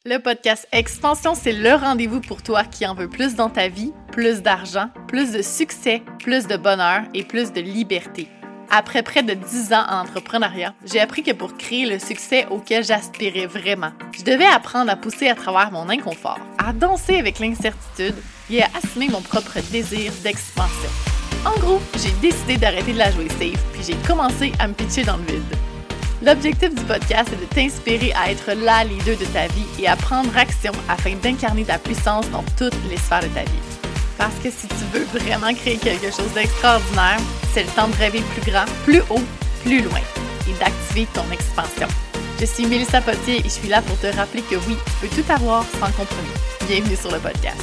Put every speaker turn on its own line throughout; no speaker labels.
Le podcast Expansion, c'est le rendez-vous pour toi qui en veux plus dans ta vie, plus d'argent, plus de succès, plus de bonheur et plus de liberté. Après près de 10 ans en entrepreneuriat, j'ai appris que pour créer le succès auquel j'aspirais vraiment, je devais apprendre à pousser à travers mon inconfort, à danser avec l'incertitude et à assumer mon propre désir d'expansion. En gros, j'ai décidé d'arrêter de la jouer safe, puis j'ai commencé à me pitcher dans le vide. L'objectif du podcast est de t'inspirer à être la leader de ta vie et à prendre action afin d'incarner ta puissance dans toutes les sphères de ta vie. Parce que si tu veux vraiment créer quelque chose d'extraordinaire, c'est le temps de rêver plus grand, plus haut, plus loin et d'activer ton expansion. Je suis Mélissa Potier et je suis là pour te rappeler que oui, tu peux tout avoir sans compromis. Bienvenue sur le podcast.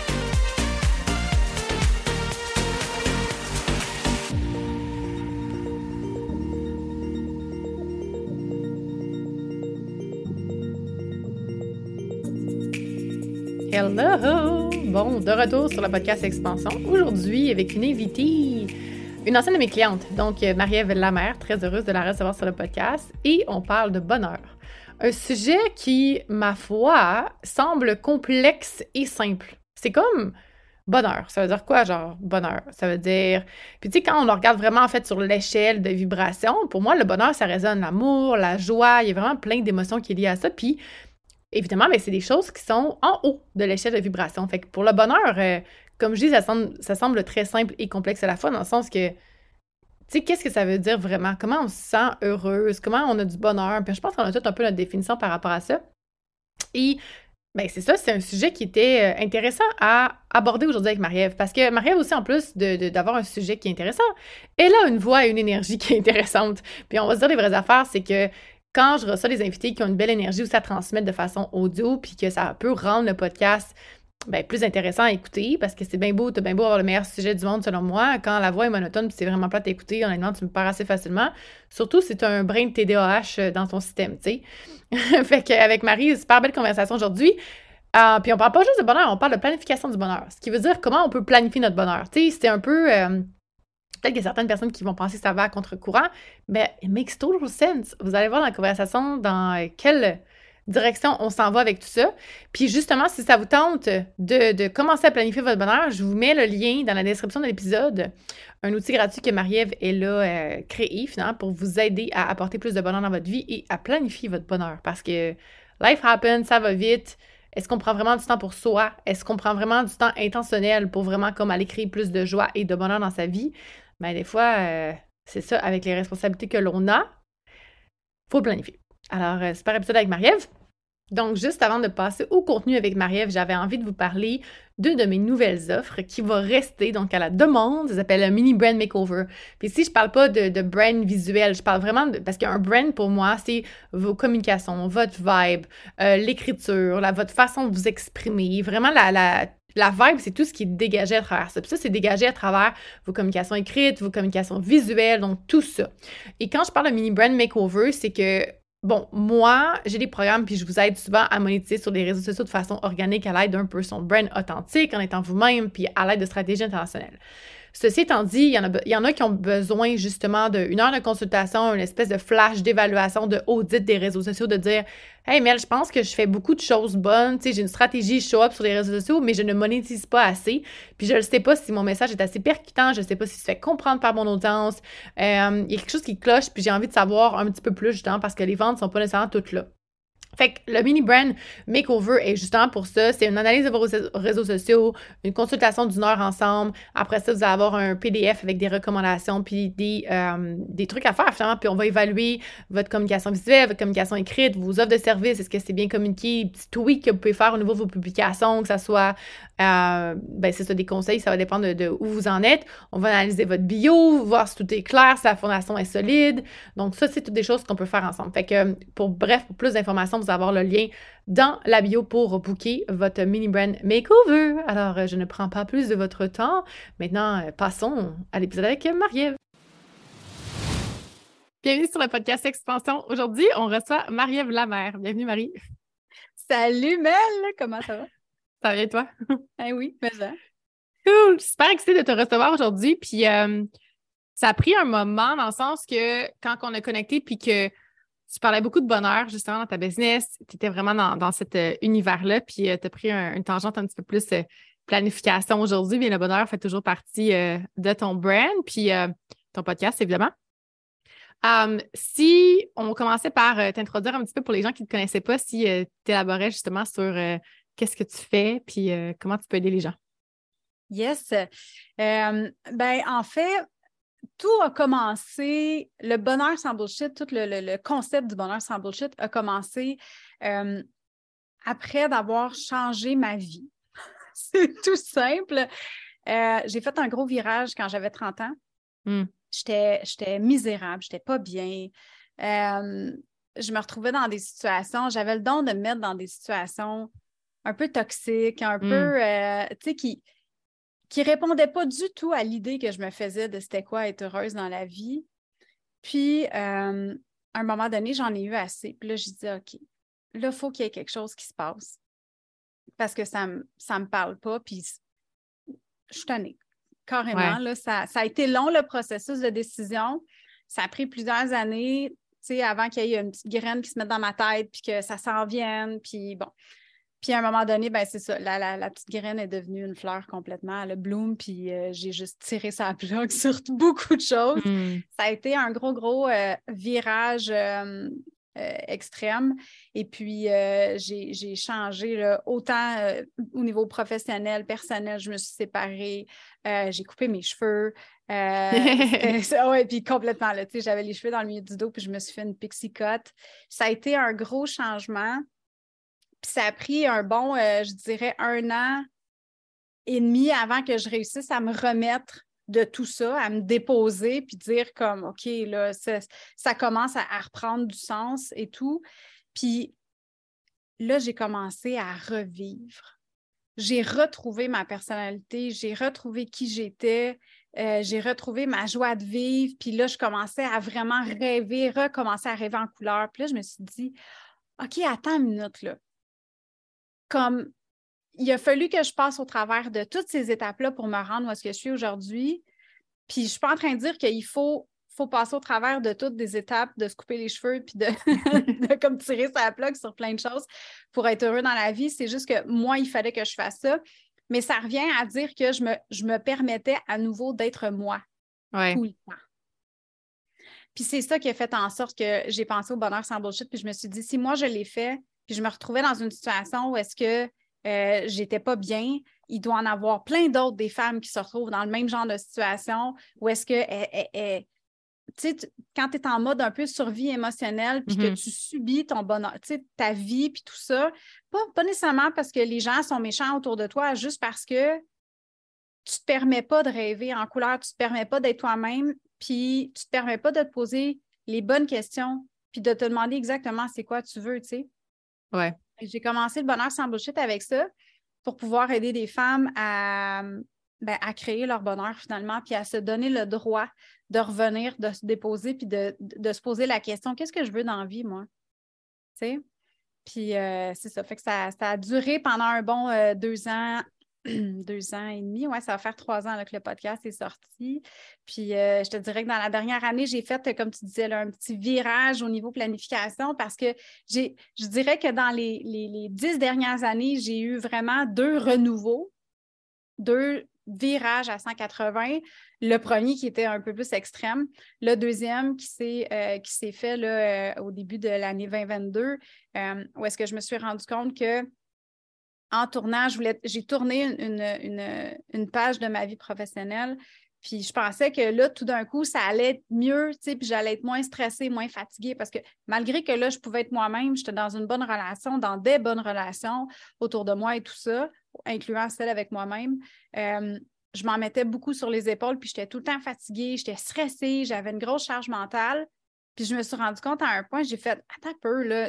Hello! Bon, de retour sur le podcast Expansion. Aujourd'hui, avec une invitée, une ancienne de mes clientes, donc Marie-Ève Lamère, très heureuse de la recevoir sur le podcast. Et on parle de bonheur. Un sujet qui, ma foi, semble complexe et simple. C'est comme bonheur. Ça veut dire quoi, genre bonheur? Ça veut dire... Puis tu sais, quand on le regarde vraiment, en fait, sur l'échelle de vibration, pour moi, le bonheur, ça résonne l'amour, la joie. Il y a vraiment plein d'émotions qui sont liées à ça. Puis évidemment, c'est des choses qui sont en haut de l'échelle de vibration. Fait que pour le bonheur, comme je dis, ça semble très simple et complexe à la fois, dans le sens que, tu sais, qu'est-ce que ça veut dire vraiment? Comment on se sent heureuse? Comment on a du bonheur? Puis je pense qu'on a tout un peu notre définition par rapport à ça. Et, c'est ça, c'est un sujet qui était intéressant à aborder aujourd'hui avec Marie-Ève. Parce que Marie-Ève aussi, en plus d'avoir un sujet qui est intéressant, elle a une voix et une énergie qui est intéressante. Puis on va se dire les vraies affaires, c'est que quand je reçois des invités qui ont une belle énergie où ça transmet de façon audio, puis que ça peut rendre le podcast plus intéressant à écouter, parce que c'est bien beau, t'as bien beau avoir le meilleur sujet du monde selon moi. Quand la voix est monotone, puis c'est vraiment plate à écouter, honnêtement, tu me perds assez facilement. Surtout si tu as un brin de TDAH dans ton système, tu sais. Fait qu'avec Marie, super belle conversation aujourd'hui. Puis on parle pas juste de bonheur, on parle de planification du bonheur. Ce qui veut dire comment on peut planifier notre bonheur. Tu sais, c'est un peu... Peut-être qu'il y a certaines personnes qui vont penser que ça va à contre-courant, mais it makes total sense. Vous allez voir dans la conversation dans quelle direction on s'en va avec tout ça. Puis justement, si ça vous tente de commencer à planifier votre bonheur, je vous mets le lien dans la description de l'épisode, un outil gratuit que Marie-Ève a créé finalement pour vous aider à apporter plus de bonheur dans votre vie et à planifier votre bonheur. Parce que life happens, ça va vite. Est-ce qu'on prend vraiment du temps pour soi? Est-ce qu'on prend vraiment du temps intentionnel pour vraiment comme aller créer plus de joie et de bonheur dans sa vie? Des fois, c'est ça, avec les responsabilités que l'on a, faut le planifier. Alors, super épisode avec Marie-Ève. Donc, juste avant de passer au contenu avec Marie-Ève, j'avais envie de vous parler d'une de mes nouvelles offres qui va rester, donc à la demande, ça s'appelle un mini brand makeover. Puis ici, je parle pas de brand visuel, je parle vraiment parce qu'un brand, pour moi, c'est vos communications, votre vibe, l'écriture, votre façon de vous exprimer, vraiment la vibe, c'est tout ce qui est dégagé à travers ça. Puis ça, c'est dégagé à travers vos communications écrites, vos communications visuelles, donc tout ça. Et quand je parle de mini brand makeover, c'est que, bon, moi, j'ai des programmes puis je vous aide souvent à monétiser sur les réseaux sociaux de façon organique à l'aide d'un personal brand authentique, en étant vous-même, puis à l'aide de stratégies internationales. Ceci étant dit, il y en a qui ont besoin justement d'une heure de consultation, une espèce de flash d'évaluation, de audit des réseaux sociaux, de dire « Hey Mel, je pense que je fais beaucoup de choses bonnes, tu sais, j'ai une stratégie show-up sur les réseaux sociaux, mais je ne monétise pas assez. Puis je ne sais pas si mon message est assez percutant, je ne sais pas si se fait comprendre par mon audience. Il y a quelque chose qui cloche, puis j'ai envie de savoir un petit peu plus justement parce que les ventes ne sont pas nécessairement toutes là. » Fait que le mini brand makeover est justement pour ça. C'est une analyse de vos réseaux sociaux, une consultation d'une heure ensemble. Après ça, vous allez avoir un PDF avec des recommandations puis des trucs à faire finalement. Puis on va évaluer votre communication visuelle, votre communication écrite, vos offres de services. Est-ce que c'est bien communiqué? Petits tweaks que vous pouvez faire au niveau de vos publications, que ça soit, c'est ça, des conseils. Ça va dépendre de où vous en êtes. On va analyser votre bio, voir si tout est clair, si la fondation est solide. Donc ça, c'est toutes des choses qu'on peut faire ensemble. Fait que pour plus d'informations, vous allez avoir le lien dans la bio pour booker votre mini brand makeover. Alors, je ne prends pas plus de votre temps. Maintenant, passons à l'épisode avec Marie-Ève. Bienvenue sur le podcast Expansion. Aujourd'hui, on reçoit Marie-Ève Lamère. Bienvenue, Marie.
Salut Mel, comment ça va?
Ça va bien, toi?
Ah oui, mais ça.
Cool! Super excitée de te recevoir aujourd'hui. Puis, ça a pris un moment dans le sens que quand on a connecté, puis que tu parlais beaucoup de bonheur, justement, dans ta business. Tu étais vraiment dans cet univers-là, puis tu as pris une tangente un petit peu plus planification aujourd'hui, mais le bonheur fait toujours partie de ton brand, puis ton podcast, évidemment. Si on commençait par t'introduire un petit peu pour les gens qui ne te connaissaient pas, si tu élaborais justement sur qu'est-ce que tu fais, puis comment tu peux aider les gens.
Yes. En fait, tout a commencé, le bonheur sans bullshit, tout le concept du bonheur sans bullshit a commencé après d'avoir changé ma vie. C'est tout simple. J'ai fait un gros virage quand j'avais 30 ans. J'étais misérable, j'étais pas bien. Je me retrouvais dans des situations, j'avais le don de me mettre dans des situations un peu toxiques, un peu, tu sais, qui répondaient pas du tout à l'idée que je me faisais de c'était quoi être heureuse dans la vie. Puis, à un moment donné, j'en ai eu assez. Puis là, je dis, OK, là, il faut qu'il y ait quelque chose qui se passe parce que ça me parle pas, puis je suis tannée. Carrément, là, ça a été long, le processus de décision. Ça a pris plusieurs années, tu sais, avant qu'il y ait une petite graine qui se mette dans ma tête, puis que ça s'en vienne, puis bon. Puis à un moment donné, ben c'est ça, la petite graine est devenue une fleur complètement, elle bloom, puis j'ai juste tiré sa plug sur beaucoup de choses. Ça a été un gros virage extrême. Et puis, j'ai changé là, autant au niveau professionnel, personnel, je me suis séparée, j'ai coupé mes cheveux. Puis complètement, là, j'avais les cheveux dans le milieu du dos, puis je me suis fait une pixie cut. Ça a été un gros changement. Puis ça a pris un bon, je dirais, 1 an et demi avant que je réussisse à me remettre de tout ça, à me déposer, puis dire comme, OK, là, ça commence à reprendre du sens et tout. Puis là, j'ai commencé à revivre. J'ai retrouvé ma personnalité, j'ai retrouvé qui j'étais, j'ai retrouvé ma joie de vivre, puis là, je commençais à vraiment rêver, recommencer à rêver en couleur. Puis là, je me suis dit, OK, attends une minute, là. Comme il a fallu que je passe au travers de toutes ces étapes-là pour me rendre où est-ce que je suis aujourd'hui. Puis je ne suis pas en train de dire qu'il faut passer au travers de toutes des étapes, de se couper les cheveux puis de comme tirer sa plug sur plein de choses pour être heureux dans la vie. C'est juste que moi, il fallait que je fasse ça. Mais ça revient à dire que je me permettais à nouveau d'être moi tout le temps. Puis c'est ça qui a fait en sorte que j'ai pensé au bonheur sans bullshit. Puis je me suis dit, si moi je l'ai fait, puis je me retrouvais dans une situation où est-ce que j'étais pas bien, il doit en avoir plein d'autres des femmes qui se retrouvent dans le même genre de situation où est-ce que tu sais, quand tu es en mode un peu survie émotionnelle puis que tu subis ton bonheur, tu sais, ta vie puis tout ça, pas nécessairement parce que les gens sont méchants autour de toi, juste parce que tu te permets pas de rêver en couleur, tu te permets pas d'être toi-même, puis tu te permets pas de te poser les bonnes questions puis de te demander exactement c'est quoi tu veux, tu sais.
Ouais.
J'ai commencé le bonheur sans bullshit avec ça pour pouvoir aider des femmes à créer leur bonheur finalement, puis à se donner le droit de revenir, de se déposer, puis de se poser la question, qu'est-ce que je veux dans la vie, moi? Tu sais? Puis c'est ça. Fait que ça a duré pendant un bon 2 ans, 2 ans et demi. Ouais, ça va faire 3 ans là, que le podcast est sorti. Puis je te dirais que dans la dernière année, j'ai fait, comme tu disais, là, un petit virage au niveau planification parce que je dirais que dans les 10 dernières années, j'ai eu vraiment 2 renouveaux, 2 virages à 180. Le premier qui était un peu plus extrême. Le deuxième qui s'est fait là, au début de l'année 2022, où est-ce que je me suis rendu compte que en tournant, j'ai tourné une page de ma vie professionnelle, puis je pensais que là, tout d'un coup, ça allait être mieux, tu sais, puis j'allais être moins stressée, moins fatiguée, parce que malgré que là, je pouvais être moi-même, j'étais dans une bonne relation, dans des bonnes relations autour de moi et tout ça, incluant celle avec moi-même, je m'en mettais beaucoup sur les épaules, puis j'étais tout le temps fatiguée, j'étais stressée, j'avais une grosse charge mentale, puis je me suis rendu compte à un point, j'ai fait « Attends un peu, là,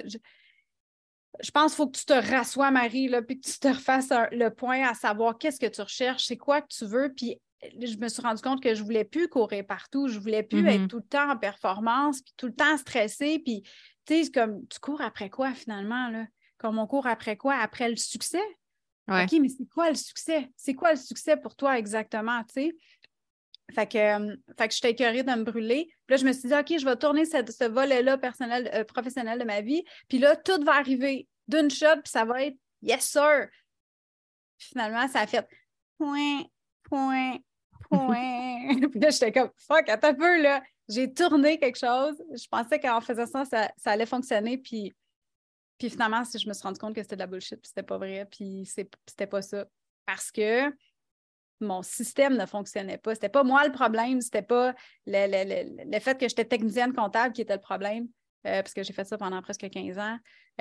je pense qu'il faut que tu te rassoies, Marie, là, puis que tu te refasses le point à savoir qu'est-ce que tu recherches, c'est quoi que tu veux. » Puis je me suis rendu compte que je ne voulais plus courir partout, je ne voulais plus être tout le temps en performance, puis tout le temps stressée. Puis, tu sais, comme tu cours après quoi finalement, là? Comme on court après quoi? Après le succès?
Ouais.
OK, mais c'est quoi le succès? C'est quoi le succès pour toi exactement, tu sais? Fait que j'étais écœurée de me brûler. Puis là, je me suis dit, OK, je vais tourner ce volet-là professionnel de ma vie. Puis là, tout va arriver d'une shot, puis ça va être yes, sir. Puis finalement, ça a fait point, point, point. Puis là, j'étais comme, fuck, attends un peu, là. J'ai tourné quelque chose. Je pensais qu'en faisant ça allait fonctionner. Puis finalement, je me suis rendu compte que c'était de la bullshit, puis c'était pas vrai, puis c'était pas ça. Parce que mon système ne fonctionnait pas. C'était pas moi le problème, c'était pas le fait que j'étais technicienne comptable qui était le problème, parce que j'ai fait ça pendant presque 15 ans.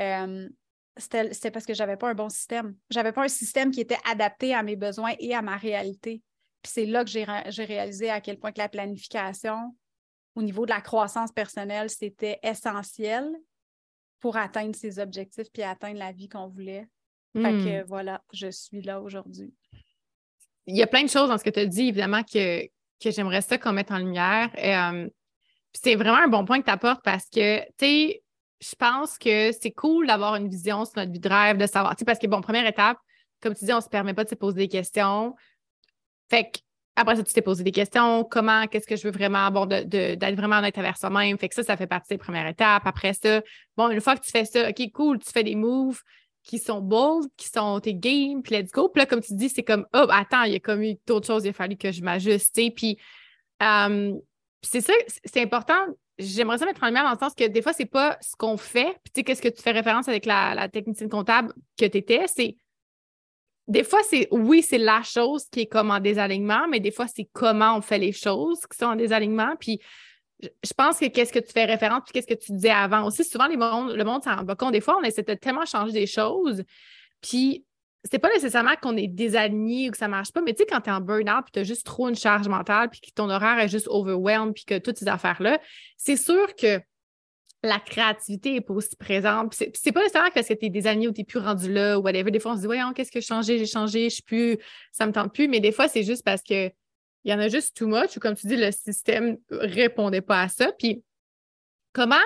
C'était parce que j'avais pas un bon système. J'avais pas un système qui était adapté à mes besoins et à ma réalité. Puis c'est là que j'ai réalisé à quel point que la planification, au niveau de la croissance personnelle, c'était essentiel pour atteindre ses objectifs puis atteindre la vie qu'on voulait. Fait que voilà, je suis là aujourd'hui.
Il y a plein de choses dans ce que tu as dit, évidemment, que j'aimerais ça qu'on mette en lumière. Puis c'est vraiment un bon point que tu apportes parce que, tu sais, je pense que c'est cool d'avoir une vision sur notre vie de rêve, de savoir, tu sais, parce que, bon, première étape, comme tu dis, on ne se permet pas de se poser des questions. Fait que, après ça, tu t'es posé des questions, comment, qu'est-ce que je veux vraiment, bon, d'être vraiment honnête envers soi-même. Fait que ça fait partie des premières étapes. Après ça, bon, une fois que tu fais ça, OK, cool, tu fais des moves qui sont bold, qui sont tes games, puis let's go. Puis là, comme tu dis, c'est comme, oh, attends, il y a comme eu d'autres choses, il a fallu que je m'ajuste, tu sais. Puis c'est ça, c'est important. J'aimerais ça mettre en lumière dans le sens que des fois, c'est pas ce qu'on fait. Puis tu sais, qu'est-ce que tu fais référence avec la technicienne comptable que tu étais, c'est des fois, c'est la chose qui est comme en désalignement, mais des fois, c'est comment on fait les choses qui sont en désalignement. Puis je pense que qu'est-ce que tu fais référence, puis qu'est-ce que tu disais avant. Aussi, souvent, le monde s'en rend pas compte. Des fois, on essaie de tellement changer des choses, puis c'est pas nécessairement qu'on est désaligné ou que ça marche pas, mais tu sais, quand tu es en burn-out, puis tu as juste trop une charge mentale, puis que ton horaire est juste overwhelmed, puis que toutes ces affaires-là, c'est sûr que la créativité n'est pas aussi présente. Puis c'est pas nécessairement parce que tu es désaligné ou tu n'es plus rendu là ou whatever. Des fois, on se dit, voyons, qu'est-ce que j'ai changé, je suis plus, ça me tente plus. Mais des fois, c'est juste parce que il y en a juste too much ou comme tu dis, le système répondait pas à ça. Puis comment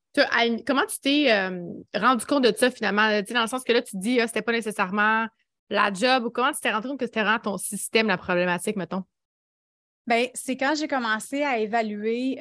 tu t'es rendu compte de ça finalement? Tu sais, dans le sens que là, tu te dis, c'était pas nécessairement la job ou comment tu t'es rendu compte que c'était vraiment ton système, la problématique, mettons?
Bien, c'est quand j'ai commencé à évaluer.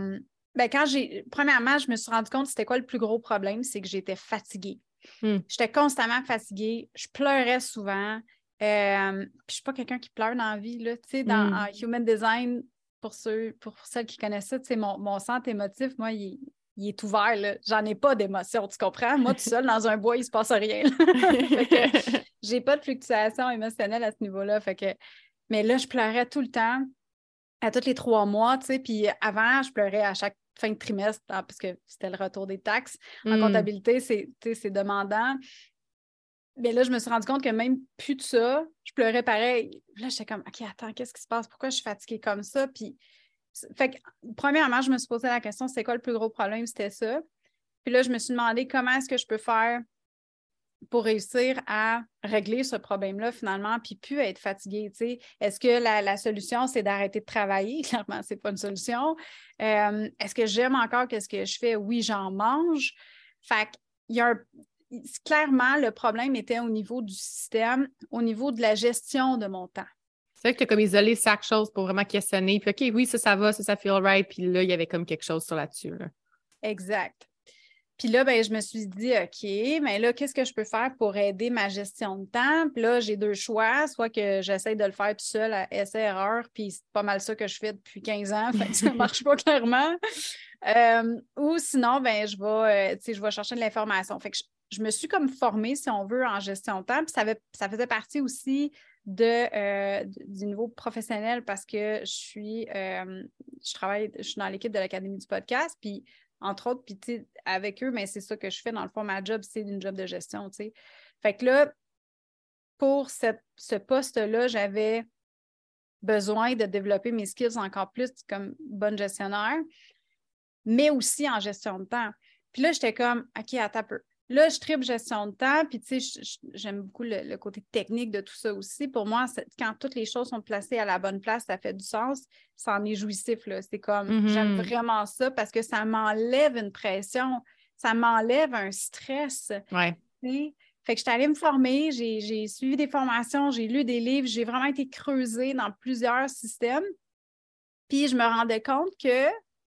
Premièrement, je me suis rendu compte c'était quoi le plus gros problème, c'est que j'étais fatiguée. J'étais constamment fatiguée, je pleurais souvent. Puis je suis pas quelqu'un qui pleure dans la vie, là. Tu sais, en Human Design, pour celles qui connaissent ça, tu sais, mon centre émotif, moi, il est ouvert, là. J'en ai pas d'émotion, tu comprends? Moi, tout seul, dans un bois, il se passe rien. Fait que j'ai pas de fluctuation émotionnelle à ce niveau-là. Mais là, je pleurais tout le temps, à tous les 3 mois, tu sais. Puis avant, je pleurais à chaque fin de trimestre, parce que c'était le retour des taxes. En comptabilité, c'est demandant. Mais là, je me suis rendu compte que même plus de ça, je pleurais pareil. Là, j'étais comme, OK, attends, qu'est-ce qui se passe? Pourquoi je suis fatiguée comme ça? Puis, fait que, premièrement, je me suis posé la question, c'est quoi le plus gros problème? C'était ça. Puis là, je me suis demandé comment est-ce que je peux faire pour réussir à régler ce problème-là, finalement, puis plus être fatiguée, tu sais. Est-ce que la solution, c'est d'arrêter de travailler? Clairement, c'est pas une solution. Est-ce que j'aime encore qu'est-ce que je fais? Oui, j'en mange. Fait qu'il y a clairement, le problème était au niveau du système, au niveau de la gestion de mon temps.
C'est vrai que tu as comme isolé chaque chose pour vraiment questionner. Puis, OK, oui, ça va, ça feel right. Puis là, il y avait comme quelque chose sur là-dessus. Là.
Exact. Puis là, ben, je me suis dit, OK, mais là, qu'est-ce que je peux faire pour aider ma gestion de temps? Puis là, j'ai 2 choix, soit que j'essaie de le faire tout seul à essai-erreur, puis c'est pas mal ça que je fais depuis 15 ans, fait que ça marche pas clairement. Ou sinon, ben, je vais chercher de l'information. Fait que je me suis comme formée, si on veut, en gestion de temps, puis ça faisait partie aussi du niveau professionnel parce que je suis dans l'équipe de l'Académie du podcast, puis entre autres, puis avec eux, mais c'est ça que je fais. Dans le fond, ma job, c'est une job de gestion, tu sais. Fait que là, pour ce poste-là, j'avais besoin de développer mes skills encore plus comme bonne gestionnaire, mais aussi en gestion de temps. Puis là, j'étais comme, OK, attends un peu. Là, je tripe gestion de temps, puis tu sais, j'aime beaucoup le côté technique de tout ça aussi. Pour moi, quand toutes les choses sont placées à la bonne place, ça fait du sens. Ça en est jouissif, là. C'est comme, j'aime vraiment ça parce que ça m'enlève une pression, ça m'enlève un stress.
Ouais.
Fait que j'étais allée me former, j'ai suivi des formations, j'ai lu des livres, j'ai vraiment été creusée dans plusieurs systèmes. Puis je me rendais compte que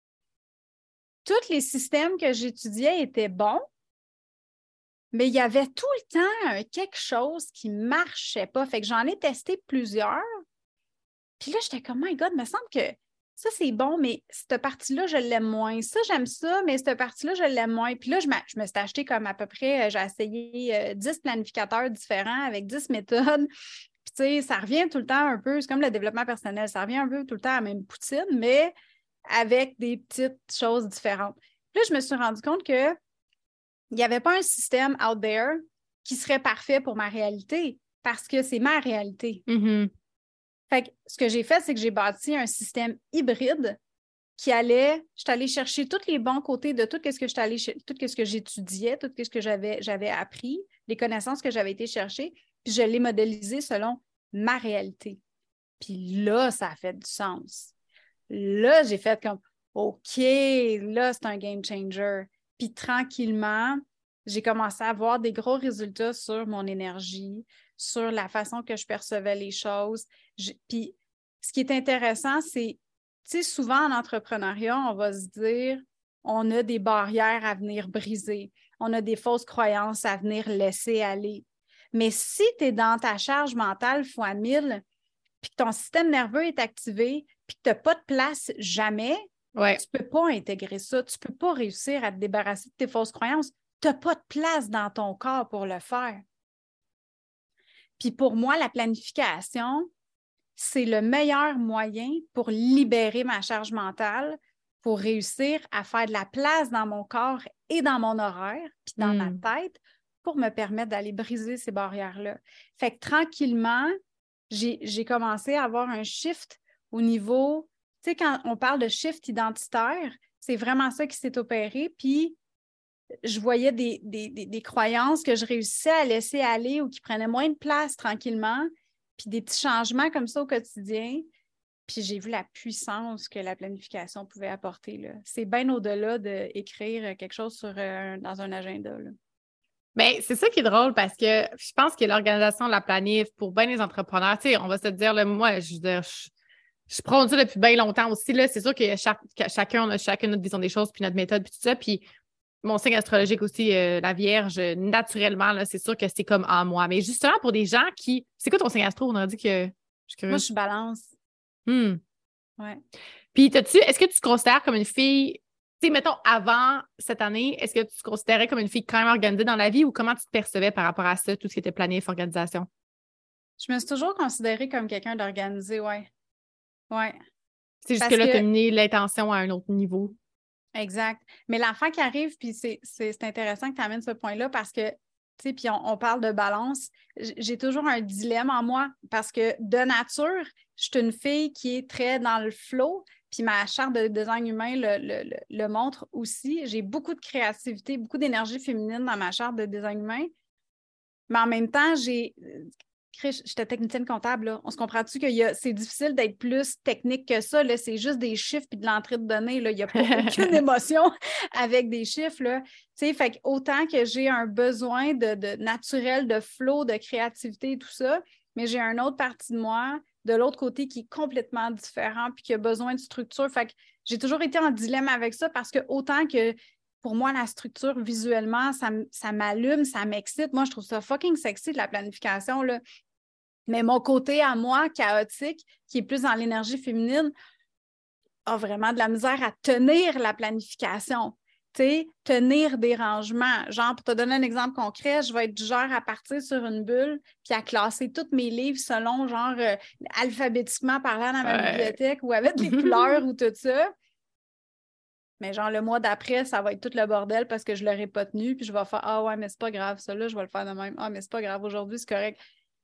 tous les systèmes que j'étudiais étaient bons, mais il y avait tout le temps quelque chose qui ne marchait pas. Fait que j'en ai testé plusieurs. Puis là, j'étais comme, my God, il me semble que ça, c'est bon, mais cette partie-là, je l'aime moins. Ça, j'aime ça, mais cette partie-là, je l'aime moins. Puis là, je me suis acheté comme à peu près, j'ai essayé 10 planificateurs différents avec 10 méthodes. Puis tu sais, ça revient tout le temps un peu, c'est comme le développement personnel, ça revient un peu tout le temps à la même poutine, mais avec des petites choses différentes. Puis là, je me suis rendu compte qu'il n'y avait pas un système out there qui serait parfait pour ma réalité, parce que c'est ma réalité.
Mm-hmm.
Fait que ce que j'ai fait, c'est que j'ai bâti un système hybride je suis allée chercher tous les bons côtés de tout ce que j'étudiais, tout ce que j'avais appris, les connaissances que j'avais été chercher, puis je l'ai modélisé selon ma réalité. Puis là, ça a fait du sens. Là, j'ai fait comme, OK, là, c'est un game changer. Puis tranquillement, j'ai commencé à avoir des gros résultats sur mon énergie, sur la façon que je percevais les choses. Puis ce qui est intéressant, c'est, tu sais, souvent en entrepreneuriat, on va se dire, on a des barrières à venir briser, on a des fausses croyances à venir laisser aller. Mais si tu es dans ta charge mentale fois 1000, puis que ton système nerveux est activé, puis que tu n'as pas de place jamais, tu ne peux pas intégrer ça. Tu ne peux pas réussir à te débarrasser de tes fausses croyances. Tu n'as pas de place dans ton corps pour le faire. Puis pour moi, la planification, c'est le meilleur moyen pour libérer ma charge mentale, pour réussir à faire de la place dans mon corps et dans mon horaire, puis dans ma tête, pour me permettre d'aller briser ces barrières-là. Fait que tranquillement, j'ai commencé à avoir un shift au niveau, tu sais, quand on parle de shift identitaire, c'est vraiment ça qui s'est opéré, puis je voyais des croyances que je réussissais à laisser aller ou qui prenaient moins de place tranquillement, puis des petits changements comme ça au quotidien. Puis j'ai vu la puissance que la planification pouvait apporter, là. C'est bien au-delà d'écrire quelque chose dans un agenda, là.
Bien, c'est ça qui est drôle parce que je pense que l'organisation de la planif pour bien les entrepreneurs, tu sais, on va se dire, là, moi, je prône ça depuis bien longtemps aussi, là. C'est sûr que chacun a chacune notre vision des choses, puis notre méthode, puis tout ça. Puis mon signe astrologique aussi, la Vierge, naturellement, là, c'est sûr que c'est comme en moi. Mais justement, pour des gens qui... C'est quoi ton signe astro? On aurait dit que... Je suis curieuse.
Moi, je suis Balance. Ouais.
Puis, est-ce que tu te considères comme une fille, tu sais, mettons, avant cette année, est-ce que tu te considérais comme une fille quand même organisée dans la vie ou comment tu te percevais par rapport à ça, tout ce qui était planif, organisation?
Je me suis toujours considérée comme quelqu'un d'organisé, ouais. Ouais.
C'est juste que là, tu as mené l'intention à un autre niveau.
Exact. Mais l'enfant qui arrive, puis c'est intéressant que tu amènes ce point-là parce que, tu sais, puis on parle de balance. J'ai toujours un dilemme en moi parce que de nature, je suis une fille qui est très dans le flow, puis ma charte de design humain le montre aussi. J'ai beaucoup de créativité, beaucoup d'énergie féminine dans ma charte de design humain. Mais en même temps, j'étais technicienne comptable, là. On se comprend-tu que c'est difficile d'être plus technique que ça, là? C'est juste des chiffres et de l'entrée de données, là. Il n'y a pas aucune émotion avec des chiffres, là. Tu sais, fait que autant que j'ai un besoin de naturel, de flow, de créativité et tout ça, mais j'ai une autre partie de moi, de l'autre côté, qui est complètement différent puis qui a besoin de structure. Fait que j'ai toujours été en dilemme avec ça parce que autant que pour moi, la structure, visuellement, ça m'allume, ça m'excite. Moi, je trouve ça fucking sexy de la planification, là. Mais mon côté à moi, chaotique, qui est plus dans l'énergie féminine, a vraiment de la misère à tenir la planification. Tu sais, tenir des rangements. Genre, pour te donner un exemple concret, je vais être du genre à partir sur une bulle puis à classer tous mes livres selon, genre, alphabétiquement parlant dans ma bibliothèque ou avec les couleurs ou tout ça. Mais genre, le mois d'après, ça va être tout le bordel parce que je ne l'aurai pas tenu puis je vais faire « Ah ouais, mais c'est pas grave, ça là, je vais le faire de même. Ah, mais c'est pas grave, aujourd'hui, c'est correct. »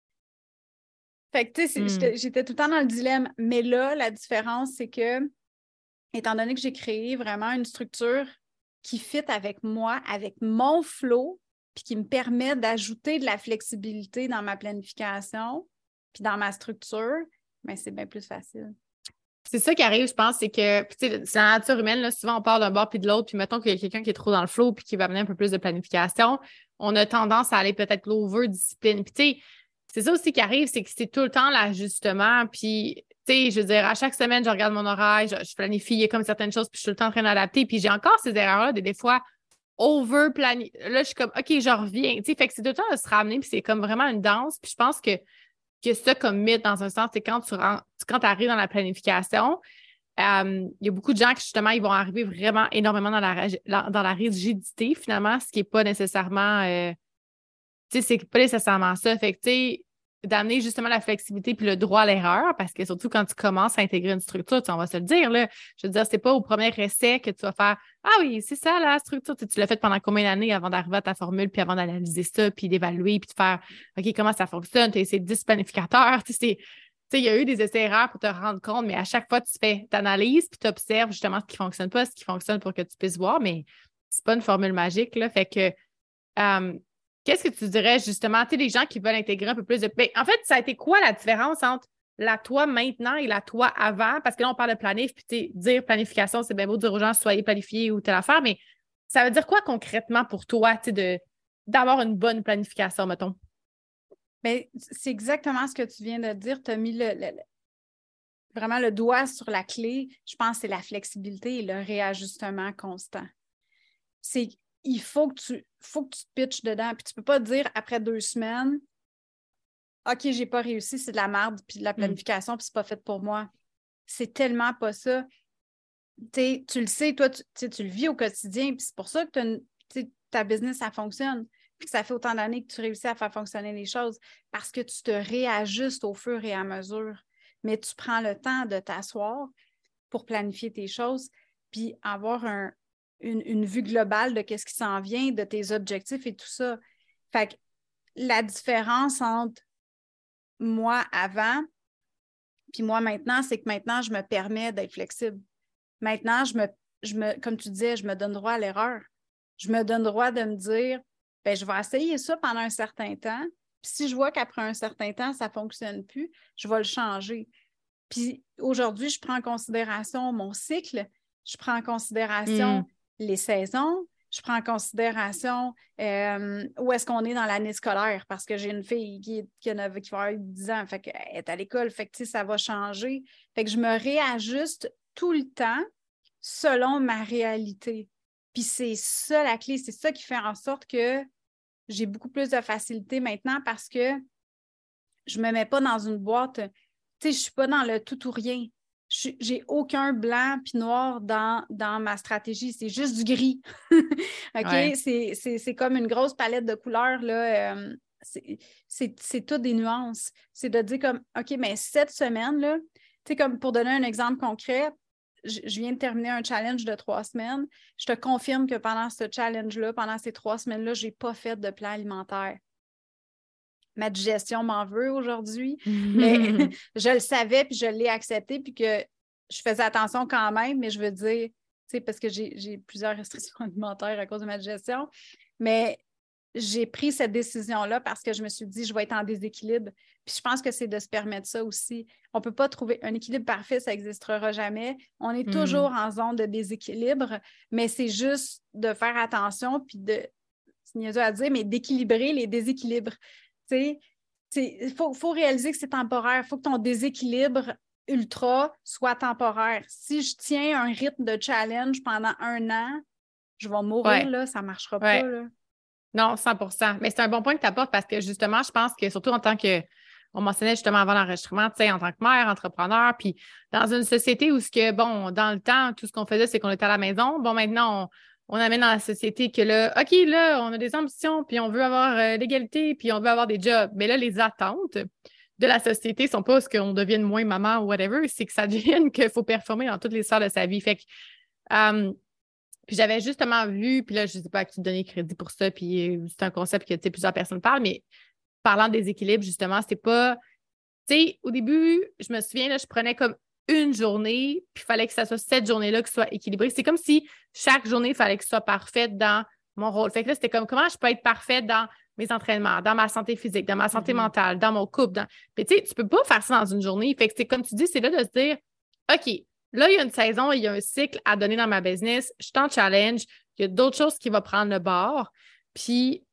Fait que, tu sais, j'étais tout le temps dans le dilemme. Mais là, la différence, c'est que, étant donné que j'ai créé vraiment une structure qui fit avec moi, avec mon flow, puis qui me permet d'ajouter de la flexibilité dans ma planification, puis dans ma structure, bien, c'est bien plus facile.
C'est ça qui arrive, je pense, c'est que, tu sais, c'est la nature humaine, là, souvent on part d'un bord puis de l'autre, puis mettons qu'il y a quelqu'un qui est trop dans le flow puis qui va amener un peu plus de planification, on a tendance à aller peut-être l'over-discipline. Puis tu sais, c'est ça aussi qui arrive, c'est que c'est tout le temps l'ajustement, puis Tu sais, je veux dire, à chaque semaine, je regarde mon horaire, je planifie comme certaines choses, puis je suis tout le temps en train d'adapter. Puis j'ai encore ces erreurs-là, des fois, over-planifier. Là, je suis comme, OK, je reviens. Tu sais, fait que c'est tout le temps de se ramener, puis c'est comme vraiment une danse. Puis je pense que ça, comme mythe, dans un sens, c'est quand quand arrives dans la planification, il y a beaucoup de gens qui, justement, ils vont arriver vraiment énormément dans la rigidité, finalement, ce qui n'est pas nécessairement, tu sais, c'est pas nécessairement ça. Fait que, tu sais, d'amener justement la flexibilité puis le droit à l'erreur, parce que surtout quand tu commences à intégrer une structure, on va se le dire, là, je veux dire, c'est pas au premier essai que tu vas faire « Ah oui, c'est ça la structure. » Tu l'as fait pendant combien d'années avant d'arriver à ta formule, puis avant d'analyser ça, puis d'évaluer, puis de faire « OK, comment ça fonctionne? » Tu as essayé 10 planificateurs. Tu sais, il y a eu des essais-erreurs pour te rendre compte, mais à chaque fois, tu fais t'analyses, puis tu observes justement ce qui ne fonctionne pas, ce qui fonctionne pour que tu puisses voir, mais c'est pas une formule magique, là. Fait que qu'est-ce que tu dirais justement, tu sais, les gens qui veulent intégrer un peu plus de... Ben, en fait, ça a été quoi la différence entre la toi maintenant et la toi avant? Parce que là, on parle de planif, puis tu sais, dire planification, c'est bien beau de dire aux gens, soyez planifiés ou telle affaire, mais ça veut dire quoi concrètement pour toi, tu sais, d'avoir une bonne planification, mettons?
Bien, c'est exactement ce que tu viens de dire. Tu as mis vraiment le doigt sur la clé. Je pense que c'est la flexibilité et le réajustement constant. Il faut que tu te pitches dedans. Puis tu ne peux pas dire après 2 semaines, OK, j'ai pas réussi, c'est de la merde, puis de la planification, puis c'est pas fait pour moi. C'est tellement pas ça. Tu le sais, toi, tu le vis au quotidien, puis c'est pour ça que ta business, ça fonctionne, puis que ça fait autant d'années que tu réussis à faire fonctionner les choses, parce que tu te réajustes au fur et à mesure. Mais tu prends le temps de t'asseoir pour planifier tes choses, puis avoir une vue globale de ce qui s'en vient, de tes objectifs et tout ça. Fait que la différence entre moi avant puis moi maintenant, c'est que maintenant, je me permets d'être flexible. Maintenant, comme tu disais, je me donne droit à l'erreur. Je me donne droit de me dire, bien, je vais essayer ça pendant un certain temps. Puis si je vois qu'après un certain temps, ça ne fonctionne plus, je vais le changer. Puis aujourd'hui, je prends en considération mon cycle, je prends en considération les saisons, je prends en considération où est-ce qu'on est dans l'année scolaire, parce que j'ai une fille qui va avoir 10 ans, fait qu'elle est à l'école, fait que ça va changer. Fait que je me réajuste tout le temps selon ma réalité. Puis c'est ça la clé, c'est ça qui fait en sorte que j'ai beaucoup plus de facilité maintenant parce que je ne me mets pas dans une boîte. Tu sais, je ne suis pas dans le tout ou rien. J'ai aucun blanc puis noir dans ma stratégie. C'est juste du gris. OK? Ouais. C'est comme une grosse palette de couleurs, là. C'est tout des nuances. C'est de dire comme, OK, mais cette semaine-là, tu sais, comme pour donner un exemple concret, je viens de terminer un challenge de 3 semaines. Je te confirme que pendant ce challenge-là, pendant ces 3 semaines-là, je n'ai pas fait de plan alimentaire. Ma digestion m'en veut aujourd'hui, mais je le savais puis je l'ai accepté puis que je faisais attention quand même, mais je veux dire, tu sais, parce que j'ai plusieurs restrictions alimentaires à cause de ma digestion, mais j'ai pris cette décision-là parce que je me suis dit, je vais être en déséquilibre. Puis je pense que c'est de se permettre ça aussi. On ne peut pas trouver un équilibre parfait, ça n'existera jamais. On est toujours en zone de déséquilibre, mais c'est juste de faire attention puis c'est niaiseux à dire, mais d'équilibrer les déséquilibres. Il faut réaliser que c'est temporaire. Il faut que ton déséquilibre ultra soit temporaire. Si je tiens un rythme de challenge pendant 1 an, je vais mourir, là, ça ne marchera pas. Là.
Non, 100%. Mais c'est un bon point que tu apportes parce que justement, je pense que surtout en tant que, on mentionnait justement avant l'enregistrement, tu sais, en tant que mère, entrepreneur, puis dans une société où bon, dans le temps, tout ce qu'on faisait, c'est qu'on était à la maison. Bon, maintenant, on amène dans la société que là, OK, là, on a des ambitions, puis on veut avoir l'égalité, puis on veut avoir des jobs. Mais là, les attentes de la société ne sont pas ce qu'on devienne moins maman ou whatever, c'est que ça devienne qu'il faut performer dans toutes les sphères de sa vie. Fait que, puis j'avais justement vu, puis là, je ne sais pas à qui donner crédit pour ça, puis c'est un concept que plusieurs personnes parlent, mais parlant des équilibres, justement, c'était pas... Tu sais, au début, je me souviens, là, je prenais comme une journée, puis il fallait que ça soit cette journée-là qui soit équilibrée. C'est comme si chaque journée, il fallait que ce soit parfaite dans mon rôle. Fait que là, c'était comme comment je peux être parfaite dans mes entraînements, dans ma santé physique, dans ma santé mentale, dans mon couple. Puis tu sais, tu peux pas faire ça dans une journée. Fait que c'est comme tu dis, c'est là de se dire, OK, là, il y a une saison, il y a un cycle à donner dans ma business. Je suis en challenge. Il y a d'autres choses qui vont prendre le bord. Puis,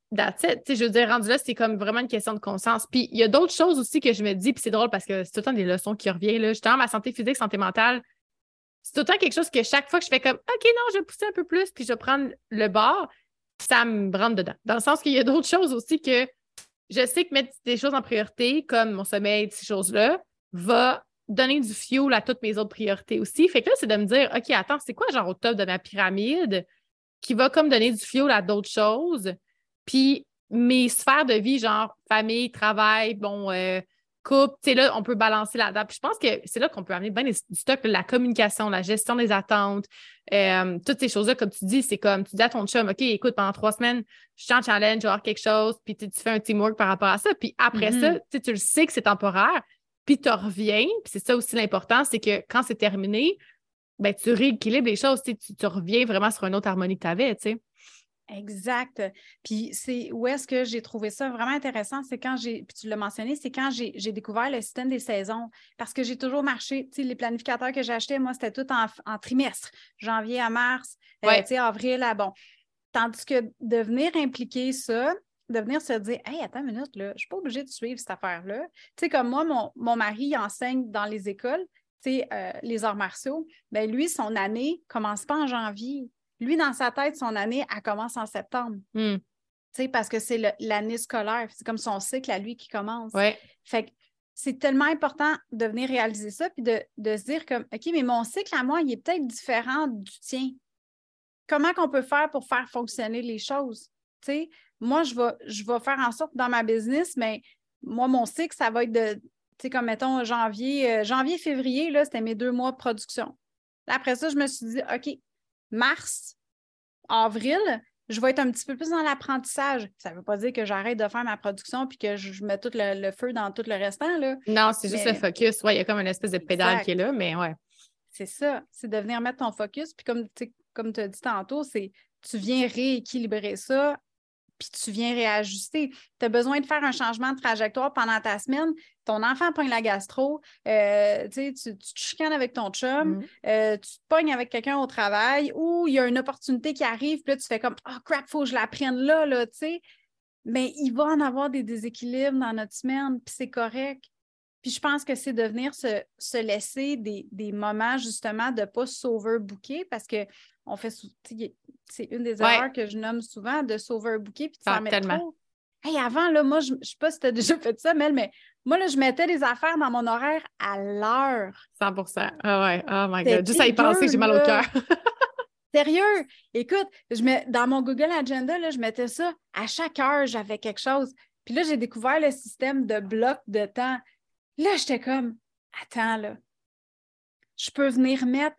that's it. Tu sais, je veux dire, rendu là, c'est comme vraiment une question de conscience. Puis il y a d'autres choses aussi que je me dis, puis c'est drôle parce que c'est tout le temps des leçons qui reviennent, là. Justement, ma santé physique, santé mentale, c'est tout le temps quelque chose que chaque fois que je fais comme, OK, non, je vais pousser un peu plus, puis je vais prendre le bord, ça me rentre dedans. Dans le sens qu'il y a d'autres choses aussi que je sais que mettre des choses en priorité, comme mon sommeil, ces choses-là, va donner du fuel à toutes mes autres priorités aussi. Fait que là, c'est de me dire, OK, attends, c'est quoi genre au top de ma pyramide qui va comme donner du fuel à d'autres choses? Puis mes sphères de vie, genre famille, travail, bon, couple, tu sais, là, on peut balancer là-dedans. Puis je pense que c'est là qu'on peut amener bien du stock, la communication, la gestion des attentes, toutes ces choses-là, comme tu dis, c'est comme, tu dis à ton chum, OK, écoute, pendant 3 semaines, je suis en challenge, je vais avoir quelque chose, puis tu fais un teamwork par rapport à ça. Puis après ça, tu le sais que c'est temporaire, puis tu reviens, puis c'est ça aussi l'important, c'est que quand c'est terminé, ben, tu rééquilibres les choses, tu reviens vraiment sur une autre harmonie que tu avais, tu sais.
Exact. Puis c'est où est-ce que j'ai trouvé ça vraiment intéressant, c'est quand puis tu l'as mentionné, c'est quand j'ai découvert le système des saisons, parce que j'ai toujours marché, tu sais, les planificateurs que j'ai achetés, moi, c'était tout en trimestre, janvier à mars, tu sais, avril à bon. Tandis que de venir impliquer ça, de venir se dire, hey, attends une minute, là, je ne suis pas obligée de suivre cette affaire-là. Tu sais, comme moi, mon mari il enseigne dans les écoles, tu sais, les arts martiaux, bien, lui, son année ne commence pas en janvier. Lui, dans sa tête, son année, elle commence en septembre. Tu sais, parce que c'est l'année scolaire. C'est comme son cycle à lui qui commence.
Ouais.
Fait que c'est tellement important de venir réaliser ça puis de se dire comme, OK, mais mon cycle à moi, il est peut-être différent du tien. Comment qu'on peut faire pour faire fonctionner les choses? Tu sais, moi, je vais faire en sorte dans ma business, mais moi, mon cycle, ça va être tu sais, comme mettons janvier, février, là, c'était mes 2 mois de production. Là, après ça, je me suis dit, OK, mars, avril, je vais être un petit peu plus dans l'apprentissage. Ça ne veut pas dire que j'arrête de faire ma production puis que je mets tout le feu dans tout le restant, là.
Non, c'est juste le focus. Ouais, il y a comme une espèce de pédale qui est là, mais ouais.
C'est ça. C'est de venir mettre ton focus. Puis comme tu as dit tantôt, c'est tu viens rééquilibrer ça puis tu viens réajuster. Tu as besoin de faire un changement de trajectoire pendant ta semaine. Ton enfant pogne la gastro, tu te chicanes avec ton chum, tu te pognes avec quelqu'un au travail ou il y a une opportunité qui arrive, puis là, tu fais comme « Oh crap, il faut que je la prenne là, tu sais. » Mais il va en avoir des déséquilibres dans notre semaine, puis c'est correct. Puis je pense que c'est de venir se laisser des moments, justement, de ne pas s'overbooker parce qu'on fait... C'est une des erreurs que je nomme souvent, de s'overbooker puis de s'en mettre trop. Hey, avant, là, moi, je ne sais pas si tu as déjà fait ça, Mel, mais moi, là, je mettais des affaires dans mon horaire à l'heure.
100%. Ah ouais. Oh my God. Juste à y penser, j'ai mal au cœur.
Sérieux? Écoute, dans mon Google Agenda, là, je mettais ça. À chaque heure, j'avais quelque chose. Puis là, j'ai découvert le système de blocs de temps. Là, j'étais comme, attends, là, je peux venir mettre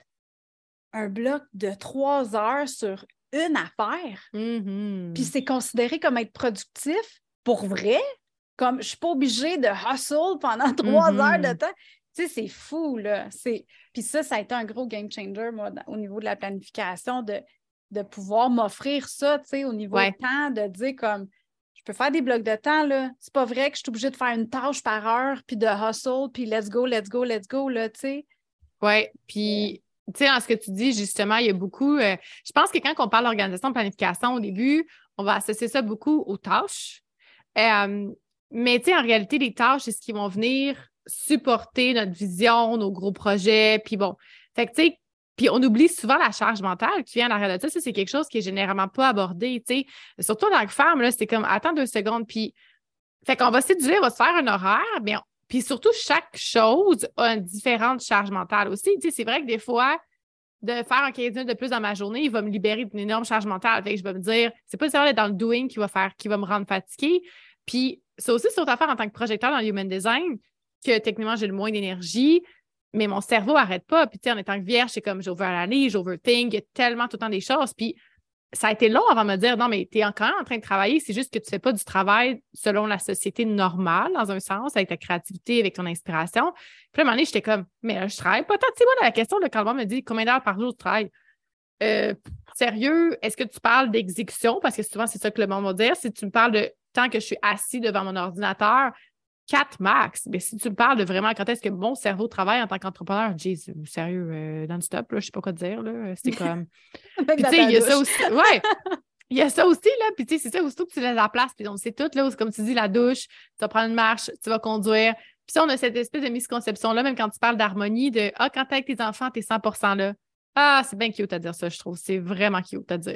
un bloc de 3 heures sur une affaire. Puis c'est considéré comme être productif pour vrai. Comme je ne suis pas obligée de hustle pendant 3 heures de temps. Tu sais, c'est fou, là. Puis ça a été un gros game changer, moi, au niveau de la planification, de pouvoir m'offrir ça, tu sais, au niveau du temps, de dire comme je peux faire des blocs de temps, là. C'est pas vrai que je suis obligée de faire une tâche par heure, puis de hustle, puis let's go, là, tu sais.
Oui, puis... Tu sais, en ce que tu dis, justement, il y a beaucoup... je pense que quand on parle d'organisation, de planification, au début, on va associer ça beaucoup aux tâches. Mais tu sais, en réalité, les tâches, c'est ce qui vont venir supporter notre vision, nos gros projets. Puis bon, fait que tu sais, puis on oublie souvent la charge mentale qui vient en arrière de ça. Ça, c'est quelque chose qui est généralement pas abordé, tu sais. Surtout en tant que femme, là, c'est comme, attends 2 secondes, puis... Fait qu'on va séduire, on va se faire un horaire, mais puis surtout, chaque chose a une différente charge mentale aussi. Tu sais, c'est vrai que des fois, de faire un 15 minutes de plus dans ma journée, il va me libérer d'une énorme charge mentale. Fait que je vais me dire, c'est pas nécessairement d'être dans le doing qui va me rendre fatiguée. Puis, c'est aussi sur affaire en tant que projecteur dans le Human Design que techniquement, j'ai le moins d'énergie, mais mon cerveau n'arrête pas. Puis, tu sais, en étant que vierge, c'est comme j'overanalyse, j'overthink, il y a tellement tout le temps des choses. Puis, ça a été long avant de me dire, non, mais tu es encore en train de travailler, c'est juste que tu ne fais pas du travail selon la société normale, dans un sens, avec ta créativité, avec ton inspiration. Puis à un moment donné, j'étais comme, mais je travaille pas tant. Tu sais, moi, la question, quand le monde me dit combien d'heures par jour tu travailles, sérieux, est-ce que tu parles d'exécution? Parce que souvent, c'est ça que le monde va dire. Si tu me parles de temps que je suis assis devant mon ordinateur, 4 max. Mais si tu me parles de vraiment quand est-ce que mon cerveau travaille en tant qu'entrepreneur, Jésus, sérieux, non-stop, là, je sais pas quoi te dire, là. C'est comme. Puis tu sais, il y a ça aussi. Ouais. Il y a ça aussi, là. Puis, tu sais, c'est ça, aussitôt que tu laisses la place, puis on sait tout, là, comme tu dis, la douche, tu vas prendre une marche, tu vas conduire. Puis ça, on a cette espèce de misconception-là, même quand tu parles d'harmonie, de « Ah, quand t'es avec tes enfants, t'es 100% là. » Ah, c'est bien cute à dire ça, je trouve. C'est vraiment cute à dire.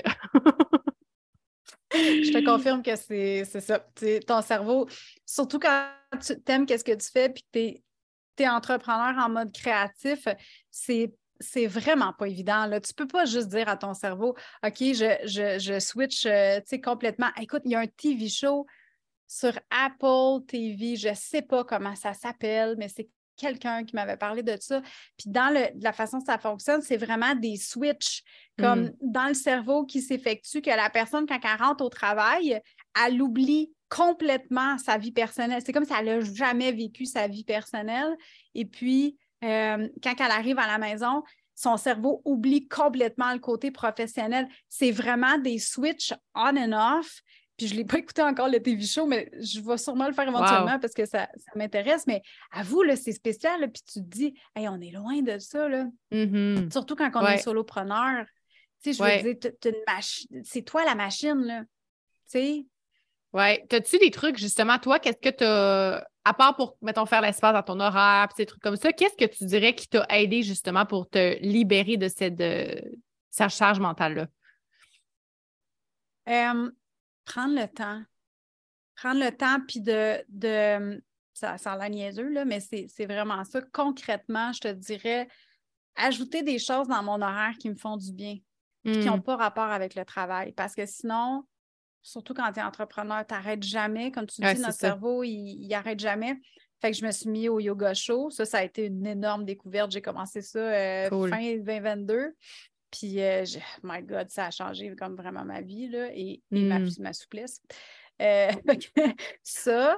Je te confirme que c'est ça. T'sais, ton cerveau, surtout quand tu t'aimes qu'est-ce que tu fais puis que tu es entrepreneur en mode créatif, c'est vraiment pas évident. Là. Tu peux pas juste dire à ton cerveau, OK, je switch complètement. Écoute, il y a un TV show sur Apple TV, je sais pas comment ça s'appelle, mais c'est quelqu'un qui m'avait parlé de ça. Puis dans la façon que ça fonctionne, c'est vraiment des switches comme dans le cerveau qui s'effectuent que la personne, quand elle rentre au travail, elle oublie complètement sa vie personnelle. C'est comme si elle n'a jamais vécu sa vie personnelle. Et puis, quand elle arrive à la maison, son cerveau oublie complètement le côté professionnel. C'est vraiment des switches on and off. Puis je ne l'ai pas écouté encore le TV show, mais je vais sûrement le faire éventuellement parce que ça m'intéresse. Mais avoue, là, c'est spécial. Là, puis tu te dis, hey, on est loin de ça. Là. Surtout quand on est solopreneur. Tu sais, je veux dire, c'est toi la machine. Là. Tu sais?
Oui. T'as-tu des trucs, justement, toi, qu'est-ce que tu as, à part pour, mettons, faire l'espace dans ton horaire, ces trucs comme ça, qu'est-ce que tu dirais qui t'a aidé, justement, pour te libérer de cette charge mentale-là?
Prendre le temps. Prendre le temps, puis ça a l'air niaiseux, là, mais c'est vraiment ça. Concrètement, je te dirais, ajouter des choses dans mon horaire qui me font du bien, puis qui n'ont pas rapport avec le travail. Parce que sinon, surtout quand tu es entrepreneur, tu n'arrêtes jamais. Comme tu dis, notre cerveau, il n'arrête jamais. Fait que je me suis mis au yoga chaud. Ça a été une énorme découverte. J'ai commencé ça fin 2022. Puis, my God, ça a changé comme vraiment ma vie là, et ma souplesse. Ça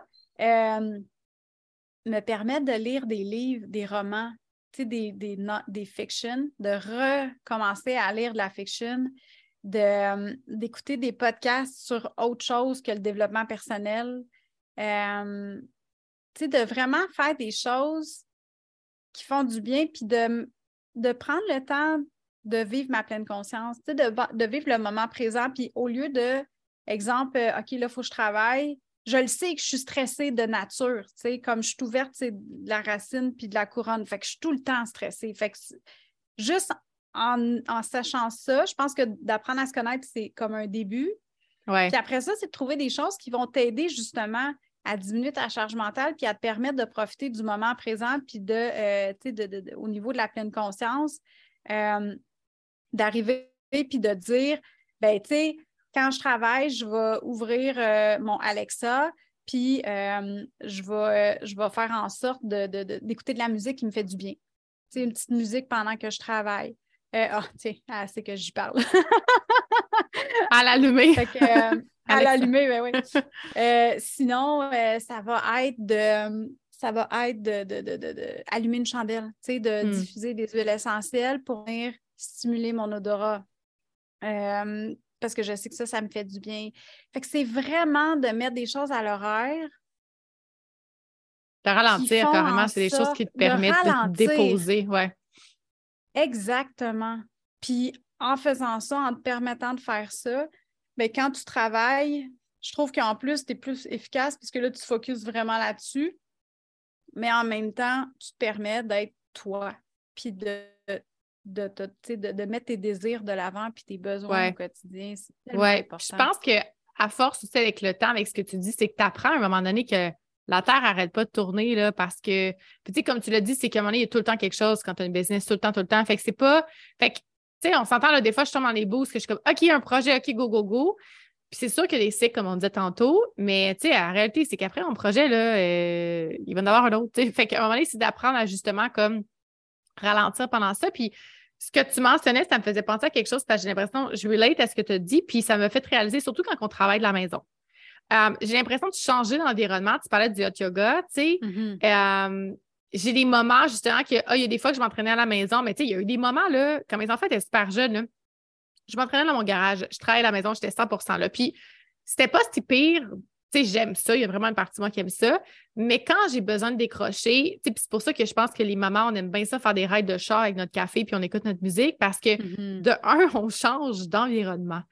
me permet de lire des livres, des romans, tu sais, des fictions, de recommencer à lire de la fiction, d'écouter des podcasts sur autre chose que le développement personnel. Tu sais, de vraiment faire des choses qui font du bien, puis de prendre le temps de vivre ma pleine conscience, tu sais, de vivre le moment présent, puis au lieu de, exemple, OK, là, il faut que je travaille, je le sais que je suis stressée de nature, tu sais, comme je suis ouverte, c'est de la racine puis de la couronne, fait que je suis tout le temps stressée. Fait que juste en sachant ça, je pense que d'apprendre à se connaître, c'est comme un début.
Ouais.
Puis après ça, c'est de trouver des choses qui vont t'aider justement à diminuer ta charge mentale puis à te permettre de profiter du moment présent puis au niveau de la pleine conscience, d'arriver puis de dire, ben tu sais, quand je travaille, je vais ouvrir mon Alexa, puis je vais faire en sorte d'écouter de la musique qui me fait du bien. Tu sais, une petite musique pendant que je travaille. Tiens, c'est que j'y parle.
À l'allumer.
À l'allumer, ben oui. Sinon, ça va être allumer une chandelle, tu sais, de diffuser des huiles essentielles pour venir stimuler mon odorat. Parce que je sais que ça me fait du bien. Fait que c'est vraiment de mettre des choses à l'horaire.
De ralentir, carrément, c'est des choses qui te permettent de te déposer. Ouais.
Exactement. Puis en faisant ça, en te permettant de faire ça, bien, quand tu travailles, je trouve qu'en plus, tu es plus efficace puisque là, tu te focuses vraiment là-dessus. Mais en même temps, tu te permets d'être toi. Puis de mettre tes désirs de l'avant puis tes besoins au quotidien. C'est tellement important.
Je pense qu'à force aussi avec le temps, avec ce que tu dis, c'est que tu apprends à un moment donné que la Terre n'arrête pas de tourner là, parce que, tu sais, comme tu l'as dit, c'est qu'à un moment donné, il y a tout le temps quelque chose quand tu as une business, tout le temps. Fait que c'est pas. Fait que, tu sais, on s'entend là, des fois, je tombe dans les boosts que je suis comme OK, un projet, OK, go, go, go. Puis c'est sûr qu'il y a des cycles, comme on disait tantôt, mais tu sais, la réalité, c'est qu'après, mon projet, là, il va en avoir un autre. T'sais. Fait qu'à un moment donné, c'est d'apprendre à justement comme ralentir pendant ça. Puis ce que tu mentionnais, ça me faisait penser à quelque chose parce que j'ai l'impression, je relate à ce que tu as dit, puis ça m'a fait réaliser, surtout quand on travaille de la maison. J'ai l'impression de changer d'environnement. Tu parlais du hot yoga, tu sais. J'ai des moments, justement, il y a des fois que je m'entraînais à la maison, mais tu sais, il y a eu des moments, là, quand mes enfants étaient super jeunes, là, je m'entraînais dans mon garage, je travaillais à la maison, j'étais 100% là. Puis c'était pas si pire. Tu sais, j'aime ça, il y a vraiment une partie de moi qui aime ça. Mais quand j'ai besoin de décrocher, tu sais, c'est pour ça que je pense que les mamans, on aime bien ça, faire des rides de char avec notre café puis on écoute notre musique parce que, de un, on change d'environnement. Puis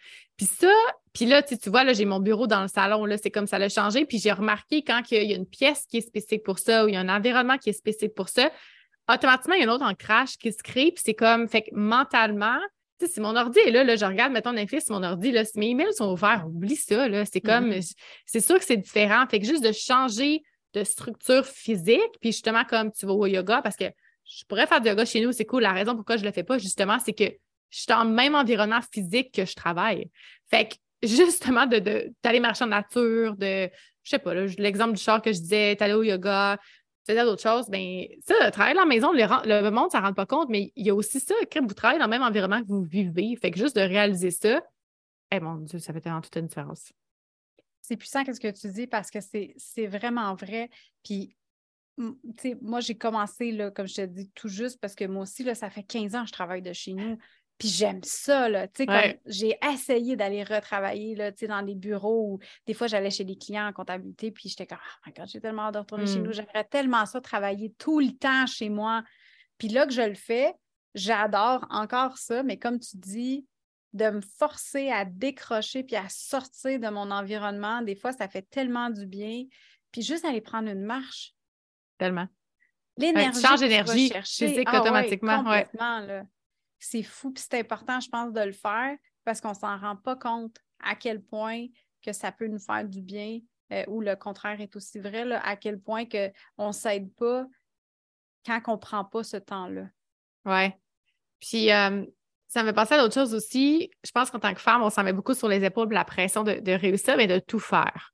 Puis ça, puis là, tu vois, là, j'ai mon bureau dans le salon, là, c'est comme ça l'a changé. Puis j'ai remarqué quand il y a une pièce qui est spécifique pour ça ou il y a un environnement qui est spécifique pour ça, automatiquement, il y a un autre ancrage qui se crée. Puis c'est comme, fait que mentalement, tu sais, si mon ordi est là, je regarde, mettons, Netflix sur mon ordi, là, si mes emails sont ouverts, oublie ça, là. C'est comme, c'est sûr que c'est différent. Fait que juste de changer de structure physique, puis justement, comme tu vas au yoga, parce que je pourrais faire du yoga chez nous, c'est cool. La raison pourquoi je le fais pas, justement, c'est que je suis dans le même environnement physique que je travaille. Fait que, justement, d'aller marcher en nature, je sais pas, là, l'exemple du char que je disais, t'aller au yoga, tu faisais d'autres choses, bien, ça, travailler dans la maison, le monde, ça ne rend pas compte, mais il y a aussi ça, que vous travaillez dans le même environnement que vous vivez. Fait que juste de réaliser ça, mon Dieu, ça fait tellement toute une différence.
C'est puissant ce que tu dis parce que c'est vraiment vrai. Puis, tu sais, moi, j'ai commencé, là, comme je te dis, tout juste parce que moi aussi, là, ça fait 15 ans que je travaille de chez nous. Puis j'aime ça, là. Tu sais, comme j'ai essayé d'aller retravailler, là, tu sais, dans des bureaux où des fois, j'allais chez les clients en comptabilité, puis j'étais comme, oh my God, j'ai tellement hâte de retourner chez nous. J'aimerais tellement ça, travailler tout le temps chez moi. Puis là que je le fais, j'adore encore ça, mais comme tu dis, de me forcer à décrocher puis à sortir de mon environnement, des fois, ça fait tellement du bien. Puis juste aller prendre une marche.
Tellement.
L'énergie
tu changes
que tu vas
d'énergie
chercher.
physique automatiquement.
Complètement, là. C'est fou, puis c'est important, je pense, de le faire parce qu'on ne s'en rend pas compte à quel point que ça peut nous faire du bien ou le contraire est aussi vrai, là, à quel point qu'on ne s'aide pas quand on ne prend pas ce temps-là.
Oui. Puis, ça me fait penser à d'autres choses aussi. Je pense qu'en tant que femme, on s'en met beaucoup sur les épaules la pression de réussir, mais de tout faire.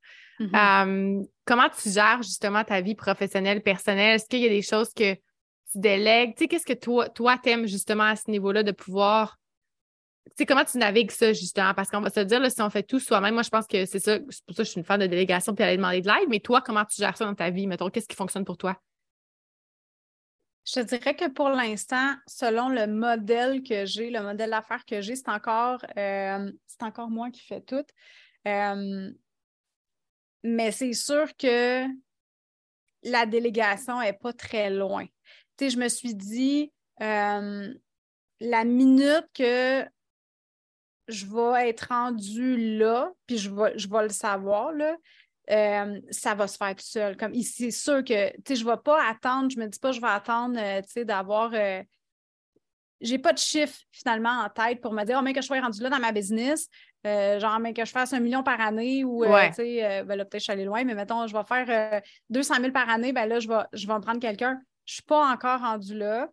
Comment tu gères justement ta vie professionnelle, personnelle? Est-ce qu'il y a des choses que tu délègues? Tu sais, qu'est-ce que toi t'aimes justement à ce niveau-là de pouvoir... Tu sais, comment tu navigues ça justement? Parce qu'on va se dire, là, si on fait tout soi-même, moi, je pense que c'est ça. C'est pour ça que je suis une fan de délégation puis aller demander de l'aide. Mais toi, comment tu gères ça dans ta vie? Mettons, qu'est-ce qui fonctionne pour toi?
Je te dirais que pour l'instant, selon le modèle que j'ai, le modèle d'affaires que j'ai, c'est encore moi qui fais tout. Mais c'est sûr que la délégation n'est pas très loin. Tu sais, je me suis dit, la minute que je vais être rendue là, puis je vais le savoir, là, ça va se faire tout seul. Comme c'est sûr que, tu sais, je ne vais pas attendre, je me dis pas, je vais attendre, tu sais, d'avoir... j'ai pas de chiffre, finalement, en tête pour me dire, oh, mais que je sois rendue là dans ma business, genre, mais que je fasse 1 million par année ou, tu sais, ben là, peut-être je suis allée loin, mais mettons, je vais faire 200 000 par année, ben là, je vais me prendre quelqu'un. Je suis pas encore rendue là.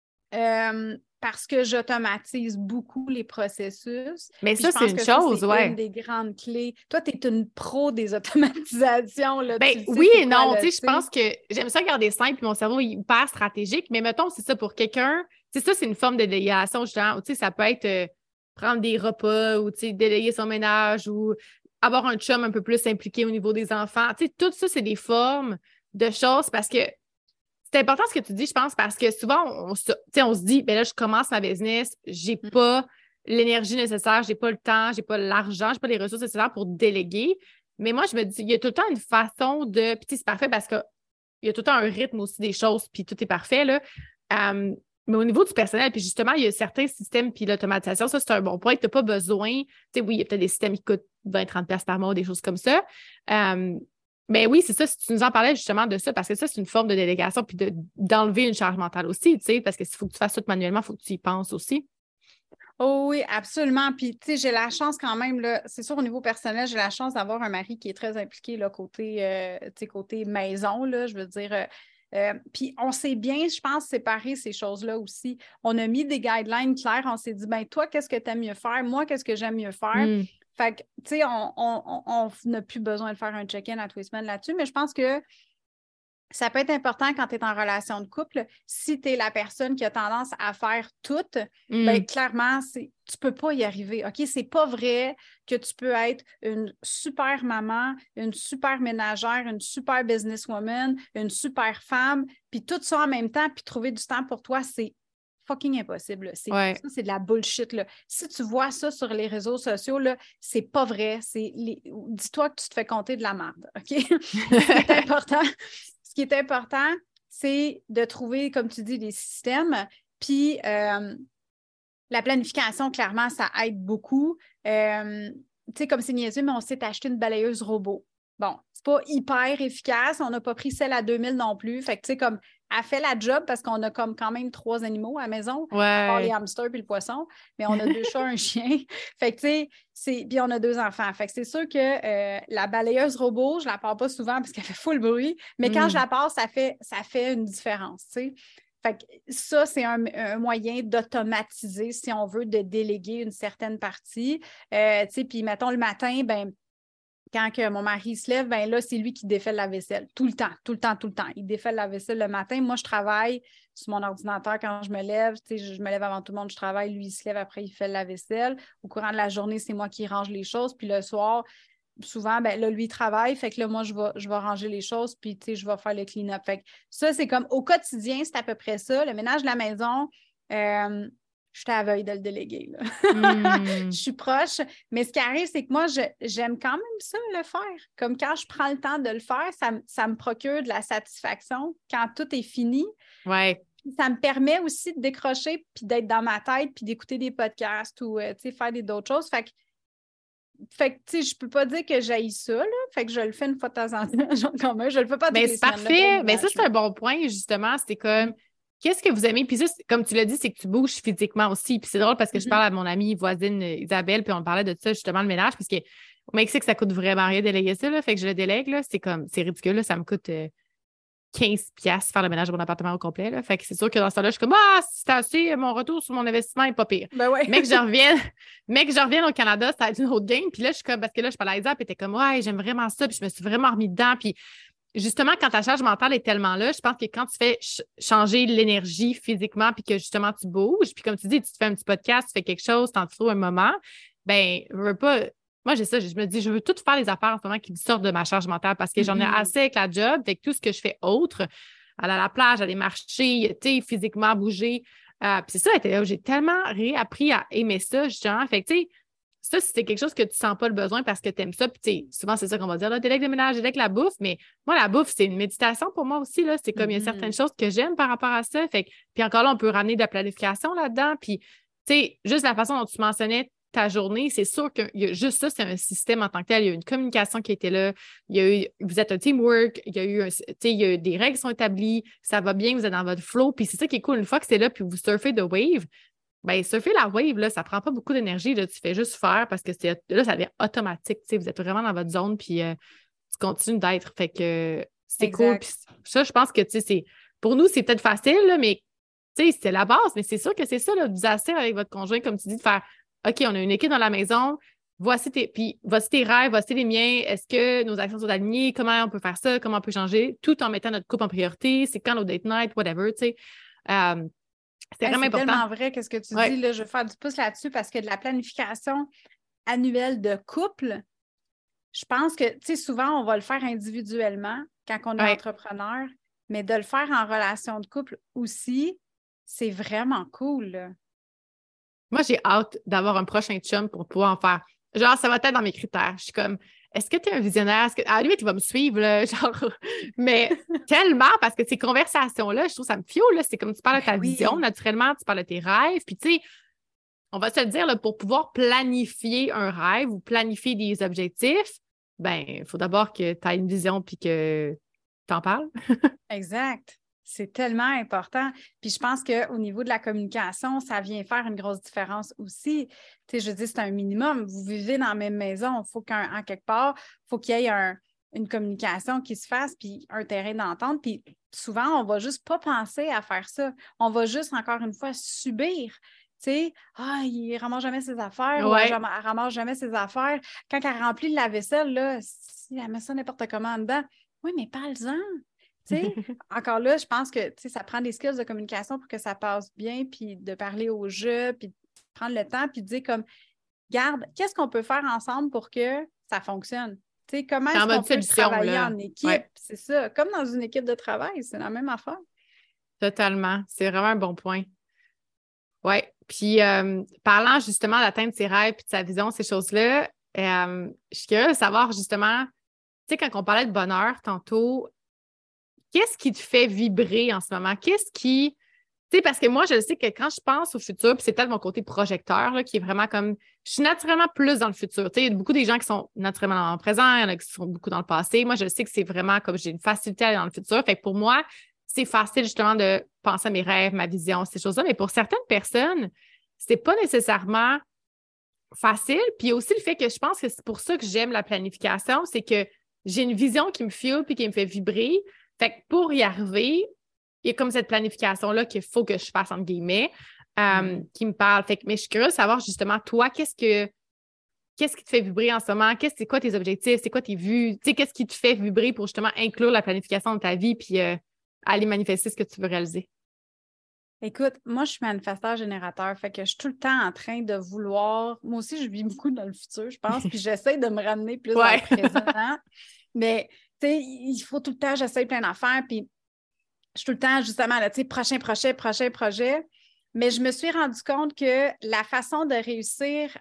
Parce que j'automatise beaucoup les processus.
Mais
puis
ça, c'est une chose,
c'est une des grandes clés. Toi, tu es une pro des automatisations. Là,
ben, oui et non. Tu sais, je pense que j'aime ça garder simple, puis mon cerveau est hyper stratégique. Mais mettons, c'est ça pour quelqu'un. Tu sais, ça, c'est une forme de délégation, justement. Tu sais, ça peut être prendre des repas ou, tu sais, déléguer son ménage ou avoir un chum un peu plus impliqué au niveau des enfants. Tu sais, tout ça, c'est des formes de choses parce que c'est important ce que tu dis, je pense, parce que souvent, on se dit, ben là, je commence ma business, j'ai pas l'énergie nécessaire, j'ai pas le temps, j'ai pas l'argent, j'ai pas les ressources nécessaires pour déléguer. Mais moi, je me dis, il y a tout le temps une façon de... Puis c'est parfait parce qu'il y a tout le temps un rythme aussi des choses, puis tout est parfait, là. Mais au niveau du personnel, puis justement, il y a certains systèmes, puis l'automatisation, ça, c'est un bon point. Tu n'as pas besoin... Tu sais, oui, il y a peut-être des systèmes qui coûtent 20-30$ par mois, des choses comme ça. Mais oui, c'est ça, si tu nous en parlais justement de ça, parce que ça, c'est une forme de délégation, puis d'enlever une charge mentale aussi, tu sais, parce que s'il faut que tu fasses tout manuellement, il faut que tu y penses aussi.
Oh oui, absolument. Puis, tu sais, j'ai la chance quand même, là, c'est sûr, au niveau personnel, j'ai la chance d'avoir un mari qui est très impliqué, là, côté maison, là, je veux dire. Puis, on s'est bien, je pense, séparer ces choses-là aussi. On a mis des guidelines clairs. On s'est dit, ben toi, qu'est-ce que tu aimes mieux faire? Moi, qu'est-ce que j'aime mieux faire? Fait que, tu sais, on n'a plus besoin de faire un check-in à tous les semaines là-dessus, mais je pense que ça peut être important quand tu es en relation de couple. Si tu es la personne qui a tendance à faire tout, bien, clairement, tu ne peux pas y arriver. OK? C'est pas vrai que tu peux être une super maman, une super ménagère, une super businesswoman, une super femme, puis tout ça en même temps, puis trouver du temps pour toi, c'est fucking impossible. Ça, c'est de la bullshit. Là. Si tu vois ça sur les réseaux sociaux, là, c'est pas vrai. Dis-toi que tu te fais compter de la merde. OK? Ce qui est important, c'est de trouver, comme tu dis, des systèmes. Puis la planification, clairement, ça aide beaucoup. Tu sais, comme c'est niaiseux, mais on s'est acheté une balayeuse robot. Bon, c'est pas hyper efficace. On n'a pas pris celle à 2000 non plus. Fait que, tu sais, comme, elle fait la job parce qu'on a comme quand même 3 animaux à la maison, à part les hamsters et le poisson. Mais on a 2 chats, un chien. Fait que, tu sais, puis on a 2 enfants. Fait que c'est sûr que la balayeuse robot, je la pars pas souvent parce qu'elle fait full bruit. Mais quand je la pars, ça fait une différence, tu sais. Fait que ça, c'est un moyen d'automatiser, si on veut, de déléguer une certaine partie. Tu sais, puis mettons le matin, ben quand que mon mari se lève, ben là, c'est lui qui défait la vaisselle. Tout le temps, tout le temps, tout le temps. Il défait la vaisselle le matin. Moi, je travaille sur mon ordinateur quand je me lève. Tu sais, je me lève avant tout le monde, je travaille. Lui, il se lève après, il fait la vaisselle. Au courant de la journée, c'est moi qui range les choses. Puis le soir, souvent, ben là, lui, il travaille. Fait que là, moi, je vais ranger les choses. Puis, tu sais, je vais faire le clean-up. Fait que ça, c'est comme au quotidien, c'est à peu près ça. Le ménage de la maison, je suis à la veille de le déléguer. Je suis proche. Mais ce qui arrive, c'est que moi, j'aime quand même ça, le faire. Comme quand je prends le temps de le faire, ça me procure de la satisfaction quand tout est fini.
Ouais.
Ça me permet aussi de décrocher puis d'être dans ma tête puis d'écouter des podcasts ou faire d'autres choses. Fait que tu sais, je peux pas dire que j'haïs ça, là. Fait que je le fais une fois de temps en temps, genre quand même. Je le fais pas toutes les
C'est
semaines.
parfait. Mais ça, c'est un bon point, justement. C'était comme, qu'est-ce que vous aimez? Puis ça, comme tu l'as dit, c'est que tu bouges physiquement aussi. Puis c'est drôle parce que je parle à mon amie voisine Isabelle, puis on parlait de ça, justement, le ménage, parce qu'au Mexique, ça coûte vraiment rien de déléguer ça, là. Fait que je le délègue, là. C'est comme, c'est ridicule, là. Ça me coûte 15 piastres faire le ménage de mon appartement au complet, là. Fait que c'est sûr que dans ce temps-là, je suis comme, c'est assez, mon retour sur mon investissement est pas pire.
Ben ouais.
Mais que je revienne au Canada, ça a été une autre game. Puis là, je suis comme, parce que là, je parlais à Isa, puis elle était comme, ouais, j'aime vraiment ça. Puis je me suis vraiment remis dedans. Puis justement, quand ta charge mentale est tellement là, je pense que quand tu fais changer l'énergie physiquement, puis que justement tu bouges, puis comme tu dis, tu te fais un petit podcast, tu fais quelque chose, t'en trouves un moment, ben, je veux pas. Moi, j'ai ça, je me dis, je veux tout faire les affaires en ce moment qui me sortent de ma charge mentale parce que j'en ai assez avec la job, avec tout ce que je fais autre, aller à la plage, aller marcher, tu sais, physiquement bouger. Puis c'est ça, j'ai tellement réappris à aimer ça, justement. Fait que, tu sais, ça, c'est quelque chose que tu sens pas le besoin parce que tu aimes ça. Puis, tu sais, souvent, c'est ça qu'on va dire, là, délègue le ménage, délègue la bouffe. Mais moi, la bouffe, c'est une méditation pour moi aussi, là. C'est comme, il y a certaines choses que j'aime par rapport à ça. Fait que, puis encore là, on peut ramener de la planification là-dedans. Puis, tu sais, juste la façon dont tu mentionnais ta journée, c'est sûr que juste ça, c'est un système en tant que tel. Il y a eu une communication qui était là. Il y a eu, vous êtes un teamwork. Il y a eu, il y a eu des règles qui sont établies. Ça va bien, vous êtes dans votre flow. Puis c'est ça qui est cool. Une fois que c'est là, puis vous surfez de wave, ben surfer la wave, là, ça prend pas beaucoup d'énergie. Là, tu fais juste faire parce que là, ça devient automatique. Vous êtes vraiment dans votre zone, puis tu continues d'être. Fait que c'est cool. Puis ça, je pense que pour nous, c'est peut-être facile, là, mais c'est la base. Mais c'est sûr que c'est ça, là, de vous asseoir avec votre conjoint, comme tu dis, de faire OK, on a une équipe dans la maison. Voici tes rêves, voici les miens. Est-ce que nos actions sont alignées? Comment on peut faire ça? Comment on peut changer? Tout en mettant notre couple en priorité. C'est quand nos date night, whatever, tu sais. C'est vraiment important.
C'est tellement vrai qu'est-ce que tu dis. Là, je vais faire du pouce là-dessus parce que de la planification annuelle de couple, je pense que, tu sais, souvent, on va le faire individuellement quand on est entrepreneur, mais de le faire en relation de couple aussi, c'est vraiment cool, là.
Moi, j'ai hâte d'avoir un prochain chum pour pouvoir en faire. Genre, ça va être dans mes critères. Je suis comme, est-ce que tu es un visionnaire? À la limite, il va me suivre, là, genre, mais tellement, parce que ces conversations-là, je trouve ça me fiole, là. C'est comme tu parles de ta vision, naturellement, tu parles de tes rêves. Puis, tu sais, on va se le dire, là, pour pouvoir planifier un rêve ou planifier des objectifs, ben, il faut d'abord que tu aies une vision puis que tu en parles.
Exact. C'est tellement important. Puis je pense qu'au niveau de la communication, ça vient faire une grosse différence aussi. Tu sais, je dis, c'est un minimum. Vous vivez dans la même maison. Il faut qu'en quelque part, il faut qu'il y ait une communication qui se fasse, puis un terrain d'entente. Puis souvent, on ne va juste pas penser à faire ça. On va juste, encore une fois, subir. Tu sais, il ne ramasse jamais ses affaires, ou elle ne ramasse jamais ses affaires. Quand elle remplit la vaisselle, là, si elle met ça n'importe comment dedans, oui, mais parle-en. Encore là, je pense que ça prend des skills de communication pour que ça passe bien, puis de parler au jeu, puis de prendre le temps, puis de dire comme, garde, qu'est-ce qu'on peut faire ensemble pour que ça fonctionne? Comment est-ce qu'on peut travailler en équipe? Ouais. C'est ça, comme dans une équipe de travail, c'est la même affaire.
Totalement, c'est vraiment un bon point. Oui, puis parlant justement d'atteindre ses rêves puis de sa vision, ces choses-là, je suis curieuse de savoir justement, tu sais, quand on parlait de bonheur tantôt, qu'est-ce qui te fait vibrer en ce moment? Qu'est-ce qui Tu sais, parce que moi, je sais que quand je pense au futur, puis c'est peut-être mon côté projecteur, là, qui est vraiment comme, je suis naturellement plus dans le futur. Tu sais, il y a beaucoup des gens qui sont naturellement dans le présent, il y en a qui sont beaucoup dans le passé. Moi, je sais que c'est vraiment comme j'ai une facilité à aller dans le futur. Fait que pour moi, c'est facile justement de penser à mes rêves, ma vision, ces choses-là. Mais pour certaines personnes, c'est pas nécessairement facile. Puis il y a aussi le fait que je pense que c'est pour ça que j'aime la planification, c'est que j'ai une vision qui me fuel puis qui me fait vibrer. Fait que pour y arriver, il y a comme cette planification-là qu'il faut que je fasse, entre guillemets, qui me parle. Fait que, mais je suis curieuse de savoir justement, toi, qu'est-ce qui te fait vibrer en ce moment? C'est quoi tes objectifs? C'est quoi tes vues? Tu sais, qu'est-ce qui te fait vibrer pour justement inclure la planification dans ta vie puis aller manifester ce que tu veux réaliser?
Écoute, moi, je suis manifesteur générateur, fait que je suis tout le temps en train de vouloir... Moi aussi, je vis beaucoup dans le futur, je pense, puis j'essaie de me ramener plus dans le présent. Mais, tu sais, il faut tout le temps, j'essaie plein d'affaires, puis je suis tout le temps, justement, là, tu sais, prochain projet. Mais je me suis rendu compte que la façon de réussir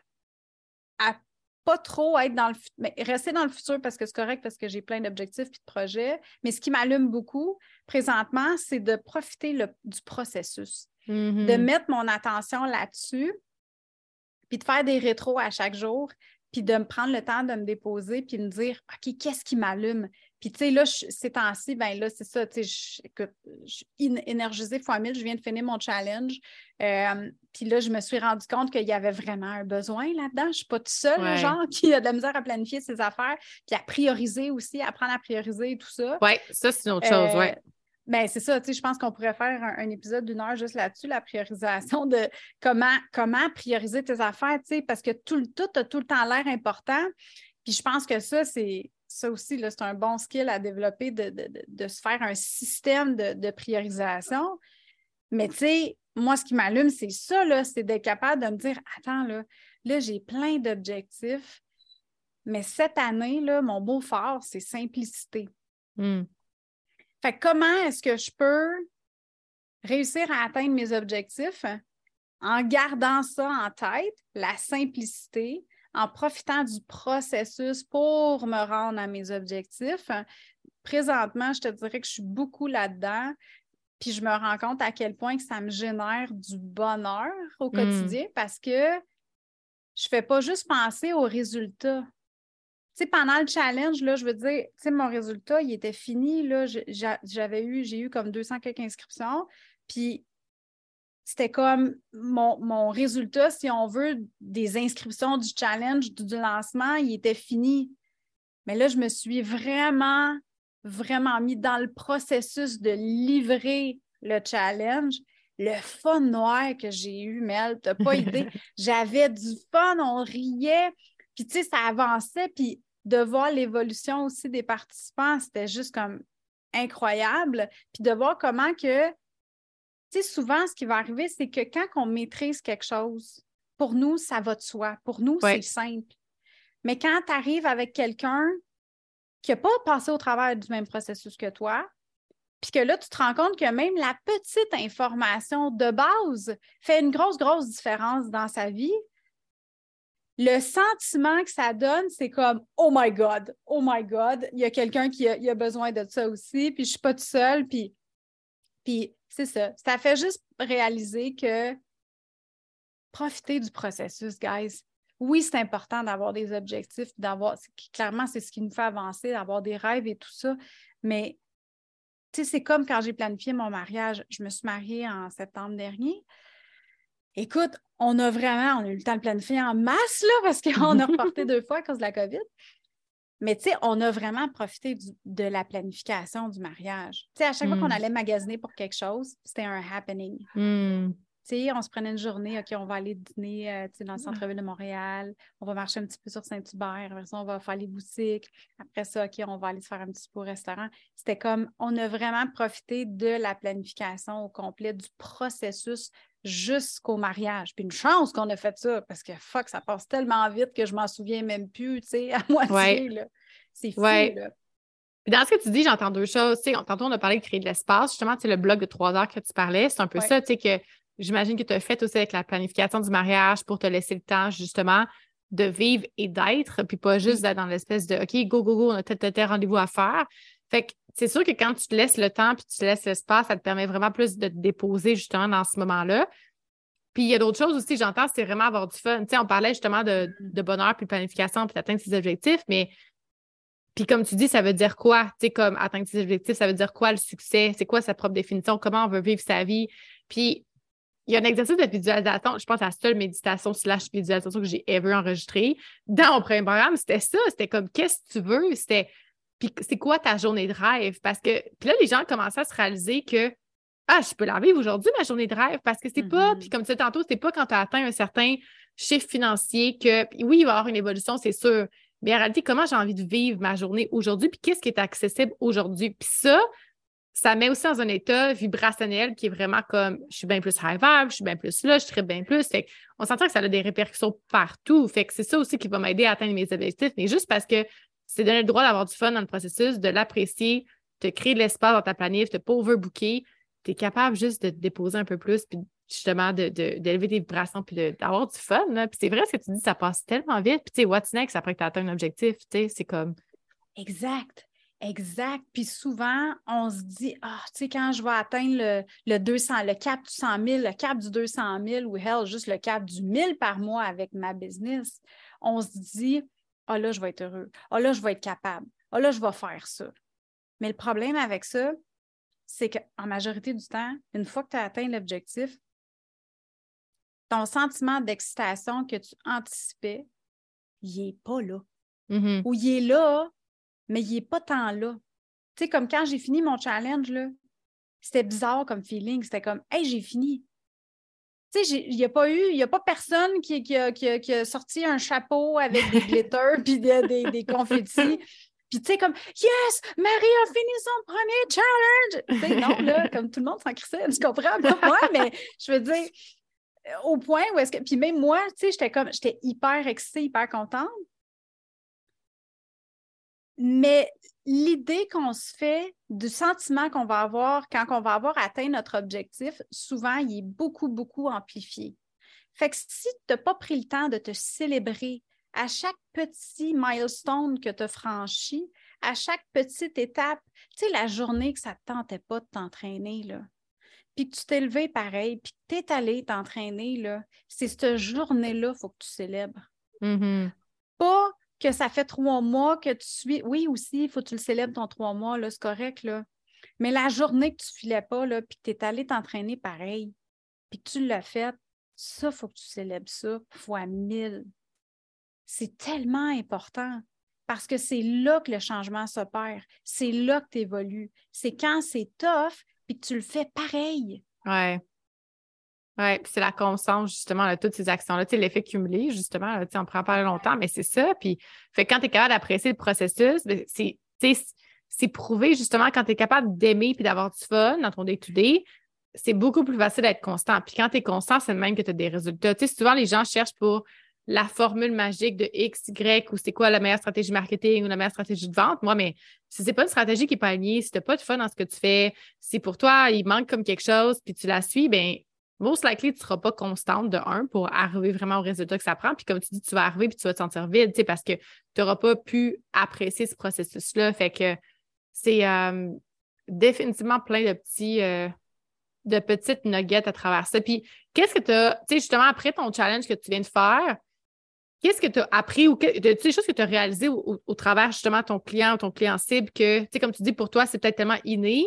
à pas trop être dans le futur, mais rester dans le futur parce que c'est correct, parce que j'ai plein d'objectifs et de projets, mais ce qui m'allume beaucoup présentement, c'est de profiter du processus, de mettre mon attention là-dessus, puis de faire des rétros à chaque jour, puis de me prendre le temps de me déposer, puis de me dire, OK, qu'est-ce qui m'allume? Puis, tu sais, là, ces temps-ci, ben là, c'est ça, tu sais, écoute, je suis énergisée fois 1000, je viens de finir mon challenge. Puis là, je me suis rendu compte qu'il y avait vraiment un besoin là-dedans. Je ne suis pas toute seule, le genre, qui a de la misère à planifier ses affaires, puis à prioriser aussi, apprendre à prioriser et tout ça.
Oui, ça, c'est une autre chose, oui.
Ben, c'est ça, tu sais, je pense qu'on pourrait faire un épisode d'1 heure juste là-dessus, la priorisation de comment prioriser tes affaires, tu sais, parce que tout a tout le temps l'air important. Puis je pense que ça aussi, là, c'est un bon skill à développer de se faire un système de priorisation. Mais tu sais, moi, ce qui m'allume, c'est ça, là, c'est d'être capable de me dire, attends, là j'ai plein d'objectifs, mais cette année, là, mon mot fort, c'est simplicité. Fait que comment est-ce que je peux réussir à atteindre mes objectifs en gardant ça en tête, la simplicité, en profitant du processus pour me rendre à mes objectifs? Présentement, je te dirais que je suis beaucoup là-dedans, puis je me rends compte à quel point que ça me génère du bonheur au quotidien parce que je ne fais pas juste penser aux résultats. Tu sais, pendant le challenge, là, je veux dire, tu sais, mon résultat, il était fini, là, j'ai eu comme 200 quelques inscriptions, puis c'était comme mon résultat, si on veut, des inscriptions du challenge, du lancement, il était fini. Mais là, je me suis vraiment, vraiment mis dans le processus de livrer le challenge. Le fun noir que j'ai eu, Mel, t'as pas idée. J'avais du fun, on riait, puis tu sais, ça avançait, puis de voir l'évolution aussi des participants, c'était juste comme incroyable. Puis de voir comment que, tu sais, souvent, ce qui va arriver, c'est que quand on maîtrise quelque chose, pour nous, ça va de soi. Pour nous, c'est simple. Mais quand tu arrives avec quelqu'un qui n'a pas passé au travers du même processus que toi, puis que là, tu te rends compte que même la petite information de base fait une grosse, grosse différence dans sa vie, le sentiment que ça donne, c'est comme « Oh my God, il y a quelqu'un qui a besoin de ça aussi, puis je ne suis pas toute seule. » Puis c'est ça. Ça fait juste réaliser que profitez du processus, guys. Oui, c'est important d'avoir des objectifs, clairement, c'est ce qui nous fait avancer, d'avoir des rêves et tout ça, mais tu sais, c'est comme quand j'ai planifié mon mariage. Je me suis mariée en septembre dernier. Écoute, on a eu le temps de planifier en masse, là, parce qu'on a reporté 2 fois à cause de la COVID. Mais tu sais, on a vraiment profité de la planification du mariage. Tu sais, à chaque fois qu'on allait magasiner pour quelque chose, c'était un happening. Tu sais, on se prenait une journée, OK, on va aller dîner dans le centre-ville de Montréal, on va marcher un petit peu sur Saint-Hubert, après ça, on va faire les boutiques, après ça, OK, on va aller se faire un petit peu au restaurant. C'était comme, on a vraiment profité de la planification au complet, du processus jusqu'au mariage. Puis une chance qu'on a fait ça, parce que fuck, ça passe tellement vite que je m'en souviens même plus, tu sais, à moitié, là. C'est fou, là.
Dans ce que tu dis, j'entends 2 choses. Tu sais, tantôt, on a parlé de créer de l'espace. Justement, tu sais, le bloc de 3 heures que tu parlais, c'est un peu ça, tu sais, que j'imagine que tu as fait aussi avec la planification du mariage pour te laisser le temps, justement, de vivre et d'être, puis pas juste d'être dans l'espèce de OK, go, on a tel rendez-vous à faire. Fait que, tu c'est sûr que quand tu te laisses le temps puis tu te laisses l'espace, ça te permet vraiment plus de te déposer justement dans ce moment-là. Puis il y a d'autres choses aussi, j'entends, c'est vraiment avoir du fun. Tu sais, on parlait justement de bonheur puis de planification puis d'atteindre ses objectifs, mais puis comme tu dis, ça veut dire quoi? Tu sais, comme atteindre ses objectifs, ça veut dire quoi le succès? C'est quoi sa propre définition? Comment on veut vivre sa vie? Puis il y a un exercice de visualisation, je pense à la seule méditation / visualisation que j'ai ever enregistrée dans mon premier programme, c'était ça, c'était comme qu'est-ce que tu veux? C'était puis c'est quoi ta journée de rêve? Parce que puis là, les gens commençaient à se réaliser que je peux la vivre aujourd'hui, ma journée de rêve, parce que c'est pas, puis comme tu disais tantôt, c'est pas quand tu as atteint un certain chiffre financier que, puis oui, il va y avoir une évolution, c'est sûr, mais en réalité, comment j'ai envie de vivre ma journée aujourd'hui, puis qu'est-ce qui est accessible aujourd'hui? Puis ça met aussi dans un état vibrationnel qui est vraiment comme, je suis bien plus high vibe, je suis bien plus là, je serais bien plus. Fait qu'on s'entend que ça a des répercussions partout. Fait que c'est ça aussi qui va m'aider à atteindre mes objectifs, mais juste parce que c'est donner le droit d'avoir du fun dans le processus, de l'apprécier, de créer de l'espace dans ta planif, de ne pas overbooker, tu es capable juste de te déposer un peu plus, puis justement d'élever tes vibrations, puis d'avoir du fun. Là. Puis c'est vrai ce que tu dis, ça passe tellement vite. Puis tu sais, what's next après que tu as atteint un objectif? Tu sais, c'est comme...
Exact. Exact. Puis souvent, on se dit, tu sais, quand je vais atteindre le 200, le cap du 100 000, le cap du 200 000 ou hell, juste le cap du 1000 par mois avec ma business, on se dit, là, je vais être heureux. Là, je vais être capable. Là, je vais faire ça. Mais le problème avec ça, c'est qu'en majorité du temps, une fois que tu as atteint l'objectif, ton sentiment d'excitation que tu anticipais, il n'est pas là.
Mm-hmm.
Ou il est là, mais il n'est pas tant là. Tu sais, comme quand j'ai fini mon challenge, là, c'était bizarre comme feeling. C'était comme, hey, j'ai fini. Tu sais, il n'y a pas personne qui a sorti un chapeau avec des glitters puis des confettis. Puis, tu sais, comme, yes, Marie a fini son premier challenge. Tu sais, non, là, comme tout le monde s'en crissait, tu comprends? Pas moi, mais je veux dire, au point où est-ce que. Puis, même moi, tu sais, j'étais hyper excitée, hyper contente. Mais l'idée qu'on se fait du sentiment qu'on va avoir quand on va avoir atteint notre objectif, souvent, il est beaucoup, beaucoup amplifié. Fait que si tu n'as pas pris le temps de te célébrer à chaque petit milestone que tu as franchi, à chaque petite étape, tu sais, la journée que ça ne te tentait pas de t'entraîner, là, puis que tu t'es levé pareil, puis que tu es allé t'entraîner, là, c'est cette journée-là qu'il faut que tu célèbres.
Mm-hmm.
Pas que ça fait 3 mois que tu suis. Oui, aussi, il faut que tu le célèbres ton 3 mois, là, c'est correct, là. Mais la journée que tu ne filais pas, là, puis que tu es allé t'entraîner pareil, puis que tu l'as fait, ça, il faut que tu célèbres ça fois 1000. C'est tellement important parce que c'est là que le changement s'opère. C'est là que tu évolues. C'est quand c'est tough puis que tu le fais pareil.
Ouais. Oui, puis c'est la constance, justement, de toutes ces actions-là. Tu sais, l'effet cumulé, justement, là, tu sais, on prend pas longtemps, mais c'est ça. Puis, fait que quand tu es capable d'apprécier le processus, ben, c'est prouvé, justement, quand tu es capable d'aimer puis d'avoir du fun dans ton day-to-day, c'est beaucoup plus facile d'être constant. Puis quand tu es constant, c'est le même que tu as des résultats. Tu sais, souvent, les gens cherchent pour la formule magique de X, Y, ou c'est quoi la meilleure stratégie marketing ou la meilleure stratégie de vente. Moi, mais si c'est pas une stratégie qui est pas alignée, si tu n'as pas de fun dans ce que tu fais, si pour toi, il manque comme quelque chose, puis tu la suis, bien, most likely, tu ne seras pas constante de pour arriver vraiment au résultat que ça prend. Puis comme tu dis, tu vas arriver puis tu vas te sentir vide, tu sais, parce que tu n'auras pas pu apprécier ce processus-là. Fait que c'est définitivement plein de petites nuggets à travers ça. Puis qu'est-ce que tu as, tu sais, justement, après ton challenge que tu viens de faire, qu'est-ce que tu as appris ou des choses que tu as réalisées au travers justement de ton client ou ton client cible que, tu sais, comme tu dis, pour toi, c'est peut-être tellement inné.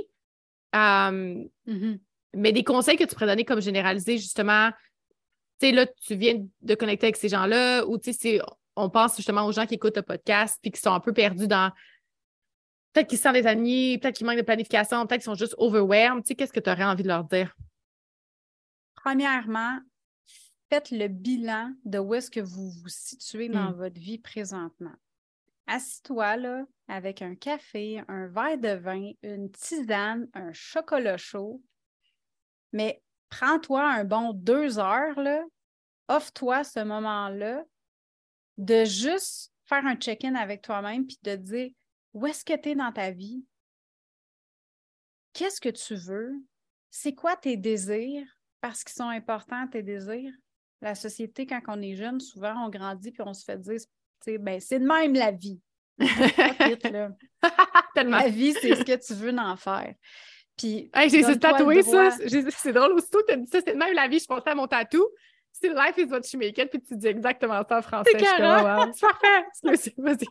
Mais des conseils que tu pourrais donner comme généraliser, justement, tu sais, là, tu viens de connecter avec ces gens-là, ou tu sais, on pense justement aux gens qui écoutent le podcast puis qui sont un peu perdus dans. Peut-être qu'ils se sentent désalignées, peut-être qu'ils manquent de planification, peut-être qu'ils sont juste overwhelmed. Tu sais, qu'est-ce que tu aurais envie de leur dire?
Premièrement, faites le bilan de où est-ce que vous vous situez dans votre vie présentement. Assis-toi là avec un café, un verre de vin, une tisane, un chocolat chaud. Mais prends-toi un bon 2 heures, là, offre-toi ce moment-là de juste faire un check-in avec toi-même puis de dire où est-ce que tu es dans ta vie? Qu'est-ce que tu veux? C'est quoi tes désirs? Parce qu'ils sont importants, tes désirs. La société, quand on est jeune, souvent, on grandit puis on se fait dire, ben, c'est de même la vie. Vite, là.
Tellement.
La vie, c'est ce que tu veux en faire. Puis,
hey, j'ai tatoué ça.
droit...
C'est drôle, aussitôt que tu as dit ça, c'est même la vie, je pensais à mon tatou. C'est life is what you make it, puis tu dis exactement ça en français.
C'est carré.
C'est parfait. Vas-y.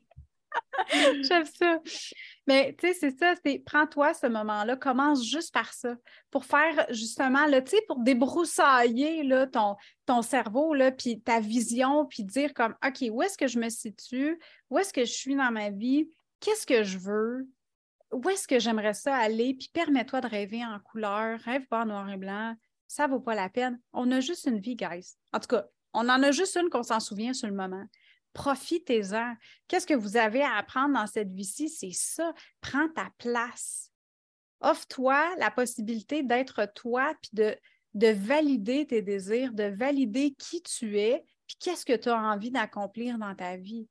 J'aime ça. Mais tu sais, c'est ça, prends-toi ce moment-là, commence juste par ça, pour faire justement, tu sais, pour débroussailler là, ton cerveau, là, puis ta vision, puis dire comme, OK, où est-ce que je me situe? Où est-ce que je suis dans ma vie? Qu'est-ce que je veux? Où est-ce que j'aimerais ça aller? Puis permets-toi de rêver en couleur, rêve pas en noir et blanc, ça vaut pas la peine. On a juste une vie, guys. En tout cas, on en a juste une qu'on s'en souvient sur le moment. Profitez-en. Qu'est-ce que vous avez à apprendre dans cette vie-ci? C'est ça. Prends ta place. Offre-toi la possibilité d'être toi, puis de valider tes désirs, de valider qui tu es, puis qu'est-ce que tu as envie d'accomplir dans ta vie.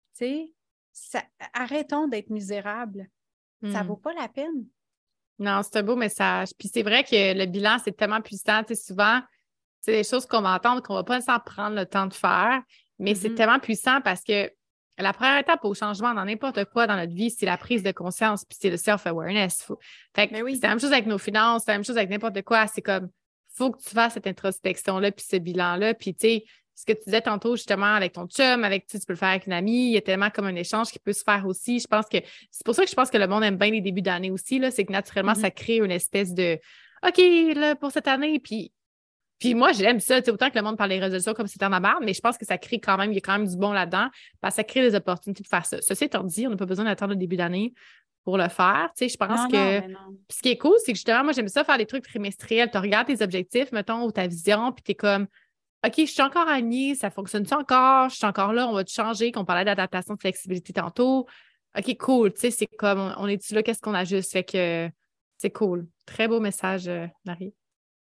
Tu sais, arrêtons d'être misérables. Ça vaut pas la peine.
Non, c'est un beau message. Puis c'est vrai que le bilan, c'est tellement puissant. Tu sais, souvent, c'est des choses qu'on va entendre qu'on va pas nécessairement prendre le temps de faire. Mais c'est tellement puissant parce que la première étape au changement dans n'importe quoi dans notre vie, c'est la prise de conscience, puis c'est le self-awareness. Fait que c'est la même chose avec nos finances, c'est la même chose avec n'importe quoi. C'est comme, faut que tu fasses cette introspection-là, puis ce bilan-là. Puis, tu sais, ce que tu disais tantôt, justement, avec ton chum, tu peux le faire avec une amie, il y a tellement comme un échange qui peut se faire aussi. Je pense que c'est pour ça que je pense que le monde aime bien les débuts d'année aussi, là, c'est que naturellement, ça crée une espèce de OK, là, pour cette année, puis moi, j'aime ça, autant que le monde parle des résolutions comme c'est dans ma barre, mais je pense que ça crée quand même, il y a quand même du bon là-dedans, parce que ça crée des opportunités de faire ça. Ceci étant dit, on n'a pas besoin d'attendre le début d'année pour le faire. Je pense que Puis ce qui est cool, c'est que justement, moi, j'aime ça faire des trucs trimestriels. Tu regardes tes objectifs, mettons, ou ta vision, puis tu es comme OK, je suis encore alignée, ça fonctionne-tu encore? Je suis encore là, on va te changer, qu'on parlait d'adaptation, de flexibilité tantôt. OK, cool. C'est comme on est-tu là, qu'est-ce qu'on ajuste? Fait que c'est cool. Très beau message, Marie.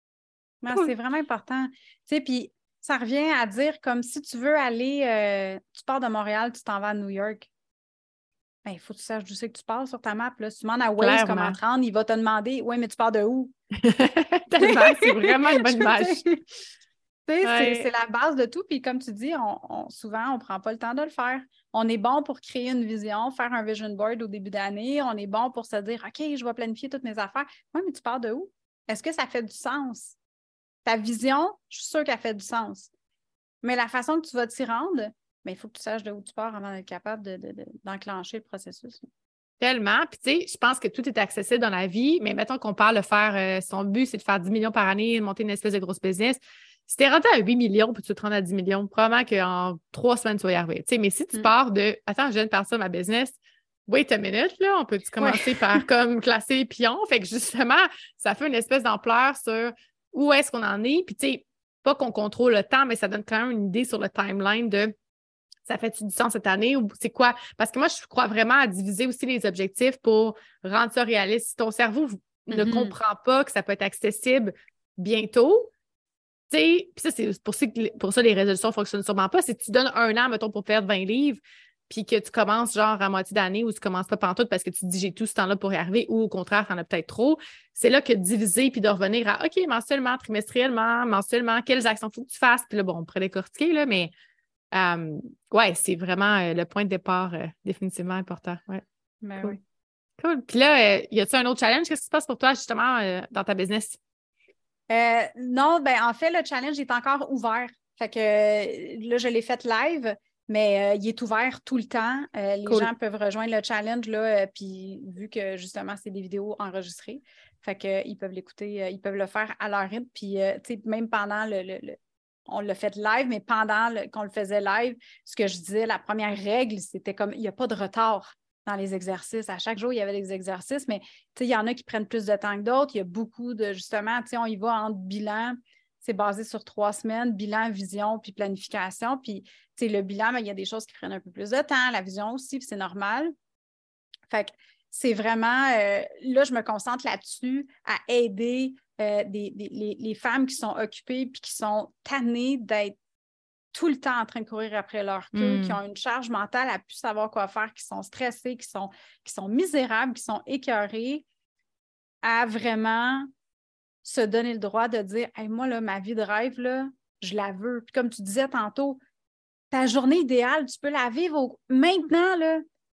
Non, c'est vraiment important. Tu sais, puis ça revient à dire comme si tu veux aller, tu pars de Montréal, tu t'en vas à New York. Ben, il faut que tu saches d'où c'est que tu pars sur ta map. Là. Si tu demandes à Waze comment te rendre, il va te demander oui, mais tu pars de où?
Tellement, c'est vraiment une bonne image.
C'est la base de tout. Puis comme tu dis, souvent, on ne prend pas le temps de le faire. On est bon pour créer une vision, faire un vision board au début d'année. On est bon pour se dire OK, je vais planifier toutes mes affaires. Oui, mais tu pars de où? Est-ce que ça fait du sens? Ta vision, je suis sûre qu'elle fait du sens. Mais la façon que tu vas t'y rendre, il faut que tu saches de où tu pars avant d'être capable d'enclencher le processus.
Tellement. Puis, tu sais, je pense que tout est accessible dans la vie, mais mettons qu'on parle de faire, son but, c'est de faire 10 millions par année, de monter une espèce de grosse business. Si tu es rendu à 8 millions puis tu te rends à 10 millions, probablement qu'en 3 semaines, tu vas y arriver. Tu sais, mais si tu pars de attends, je viens de partir ma business, wait a minute, là, on peut-tu commencer par comme classer les pions? Fait que justement, ça fait une espèce d'ampleur sur où est-ce qu'on en est. Puis, tu sais, pas qu'on contrôle le temps, mais ça donne quand même une idée sur le timeline de ça fait-tu du sens cette année ou c'est quoi? Parce que moi, je crois vraiment à diviser aussi les objectifs pour rendre ça réaliste. Si ton cerveau ne comprend pas que ça peut être accessible bientôt, tu sais, puis ça, c'est pour ça les résolutions ne fonctionnent sûrement pas. Si tu donnes 1 an, mettons, pour perdre 20 livres, puis que tu commences genre à moitié d'année ou tu commences pas pantoute parce que tu te dis j'ai tout ce temps-là pour y arriver ou au contraire, tu en as peut-être trop, c'est là que de diviser puis de revenir à OK, mensuellement, trimestriellement, mensuellement, quelles actions il faut que tu fasses. Puis là, bon, on pourrait décortiquer, là, mais ouais, c'est vraiment le point de départ définitivement important. Ouais.
Ben
cool.
Oui.
Cool. Puis là, y a-t-il un autre challenge? Qu'est-ce qui se passe pour toi justement dans ta business?
Non, en fait, le challenge est encore ouvert. Fait que là, je l'ai fait live, mais il est ouvert tout le temps. Les gens peuvent rejoindre le challenge, là, puis vu que justement, c'est des vidéos enregistrées, fait qu'ils peuvent l'écouter, ils peuvent le faire à leur rythme. Puis, tu sais, même pendant on l'a fait live, mais pendant qu'on le faisait live, ce que je disais, la première règle, c'était comme il n'y a pas de retard dans les exercices. À chaque jour, il y avait des exercices, mais il y en a qui prennent plus de temps que d'autres. Il y a beaucoup de, justement, on y va entre bilan, c'est basé sur 3 semaines, bilan, vision, puis planification. Puis, le bilan, il y a des choses qui prennent un peu plus de temps, la vision aussi, puis c'est normal. Fait que c'est vraiment, là, je me concentre là-dessus à aider les femmes qui sont occupées puis qui sont tannées d'être tout le temps en train de courir après leur queue, qui ont une charge mentale à ne plus savoir quoi faire, qui sont stressées, qui sont misérables, qui sont écœurées, à vraiment se donner le droit de dire hey, moi, là, ma vie de rêve, là, je la veux. Puis comme tu disais tantôt, ta journée idéale, tu peux la vivre maintenant, là.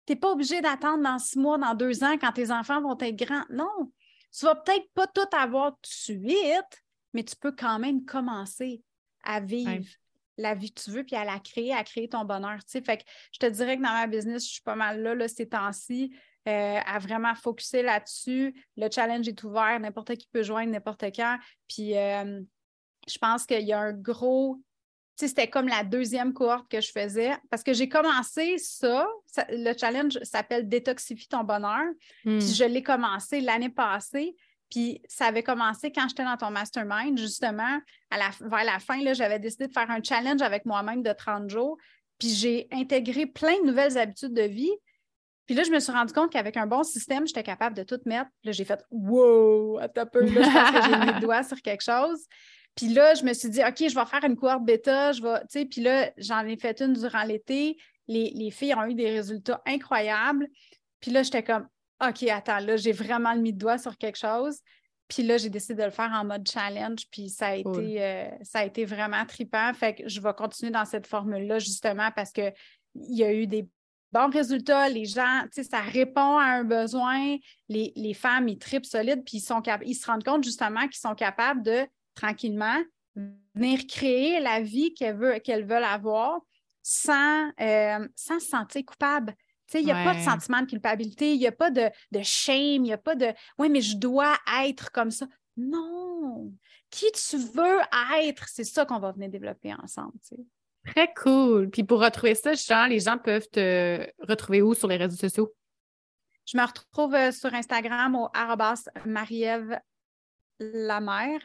Tu n'es pas obligé d'attendre dans 6 mois, dans 2 ans, quand tes enfants vont être grands. Non, tu vas peut-être pas tout avoir tout de suite, mais tu peux quand même commencer à vivre la vie que tu veux, puis à la créer, à créer ton bonheur. Tu sais. Fait que je te dirais que dans ma business, je suis pas mal là ces temps-ci, à vraiment focusser là-dessus. Le challenge est ouvert, n'importe qui peut joindre n'importe quand. Puis je pense qu'il y a un gros... Tu sais, c'était comme la 2e cohorte que je faisais parce que j'ai commencé ça le challenge s'appelle « Détoxifie ton bonheur ». Puis je l'ai commencé l'année passée. Puis ça avait commencé quand j'étais dans ton mastermind, justement. Vers la fin, là, j'avais décidé de faire un challenge avec moi-même de 30 jours. Puis j'ai intégré plein de nouvelles habitudes de vie. Puis là, je me suis rendu compte qu'avec un bon système, j'étais capable de tout mettre. Là, j'ai fait « Wow! » Attends un peu, là, je pense que j'ai mis le doigt sur quelque chose. Puis là, je me suis dit, OK, je vais faire une cohorte bêta, puis là, j'en ai fait une durant l'été. Les filles ont eu des résultats incroyables. Puis là, j'étais comme, OK, attends, là, j'ai vraiment mis le doigt sur quelque chose. Puis là, j'ai décidé de le faire en mode challenge, puis ça a été vraiment trippant. Fait que je vais continuer dans cette formule-là, justement, parce qu'il y a eu des bons résultats. Les gens, tu sais, ça répond à un besoin. Les femmes, ils trippent solide, puis ils se rendent compte, justement, qu'ils sont capables de tranquillement, venir créer la vie qu'elles veulent avoir sans se sentir coupable. Tu sais, il n'y a pas de sentiment de culpabilité, il n'y a pas de shame, il n'y a pas de « Oui, mais je dois être comme ça ». Non! Qui tu veux être, c'est ça qu'on va venir développer ensemble, tu sais.
Très cool! Puis pour retrouver ça, genre, les gens peuvent te retrouver où sur les réseaux sociaux?
Je me retrouve sur Instagram au @Marie-Ève Lamère,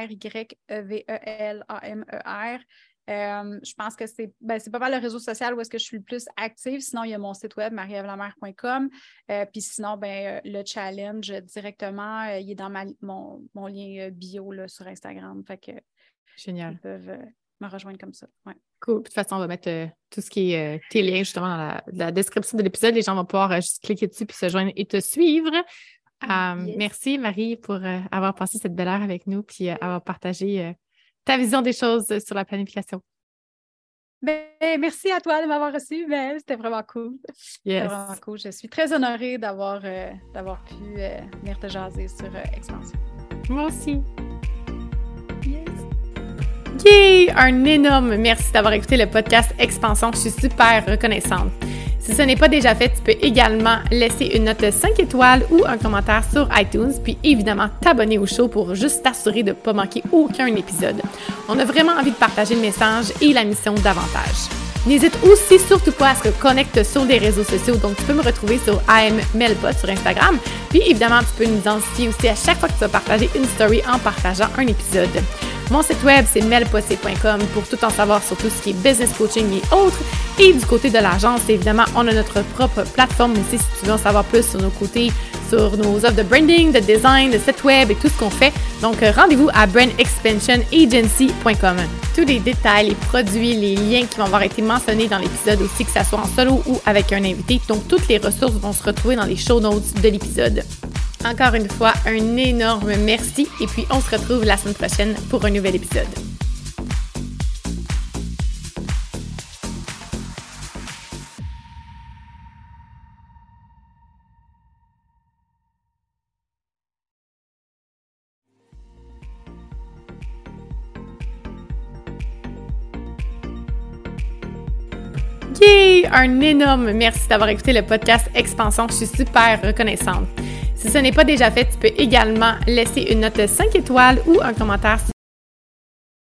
MARYEVELAMER. Je pense que c'est pas mal le réseau social où est-ce que je suis le plus active. Sinon, il y a mon site web, marievelamer.com. Puis sinon, le challenge directement, il est dans mon lien bio là, sur Instagram. Fait que
génial.
Ils peuvent me rejoindre comme ça. Ouais.
Cool. De toute façon, on va mettre tout ce qui est tes liens justement dans la description de l'épisode. Les gens vont pouvoir juste cliquer dessus puis se joindre et te suivre. Yes. Merci, Marie, pour avoir passé cette belle heure avec nous puis avoir partagé ta vision des choses sur la planification.
Merci à toi de m'avoir reçu. C'était vraiment cool.
Yes.
C'était vraiment cool. Je suis très honorée d'avoir pu venir te jaser sur Expansion.
Moi aussi. Yes. Yay! Un énorme merci d'avoir écouté le podcast Expansion. Je suis super reconnaissante. Si ce n'est pas déjà fait, tu peux également laisser une note de 5 étoiles ou un commentaire sur iTunes, puis évidemment t'abonner au show pour juste t'assurer de ne pas manquer aucun épisode. On a vraiment envie de partager le message et la mission davantage. N'hésite aussi surtout pas à se connecter sur les réseaux sociaux, donc tu peux me retrouver sur @melpot sur Instagram, puis évidemment tu peux nous identifier aussi à chaque fois que tu vas partager une story en partageant un épisode. Mon site web, c'est melpoté.com pour tout en savoir sur tout ce qui est business coaching et autres. Et du côté de l'agence, évidemment, on a notre propre plateforme aussi si tu veux en savoir plus sur nos côtés, sur nos offres de branding, de design, de site web et tout ce qu'on fait. Donc, rendez-vous à brandexpansionagency.com. Tous les détails, les produits, les liens qui vont avoir été mentionnés dans l'épisode aussi, que ça soit en solo ou avec un invité. Donc, toutes les ressources vont se retrouver dans les show notes de l'épisode. Encore une fois, un énorme merci et puis on se retrouve la semaine prochaine pour un nouvel épisode. Yay! Un énorme merci d'avoir écouté le podcast Expansion. Je suis super reconnaissante. Si ce n'est pas déjà fait, tu peux également laisser une note de 5 étoiles ou un commentaire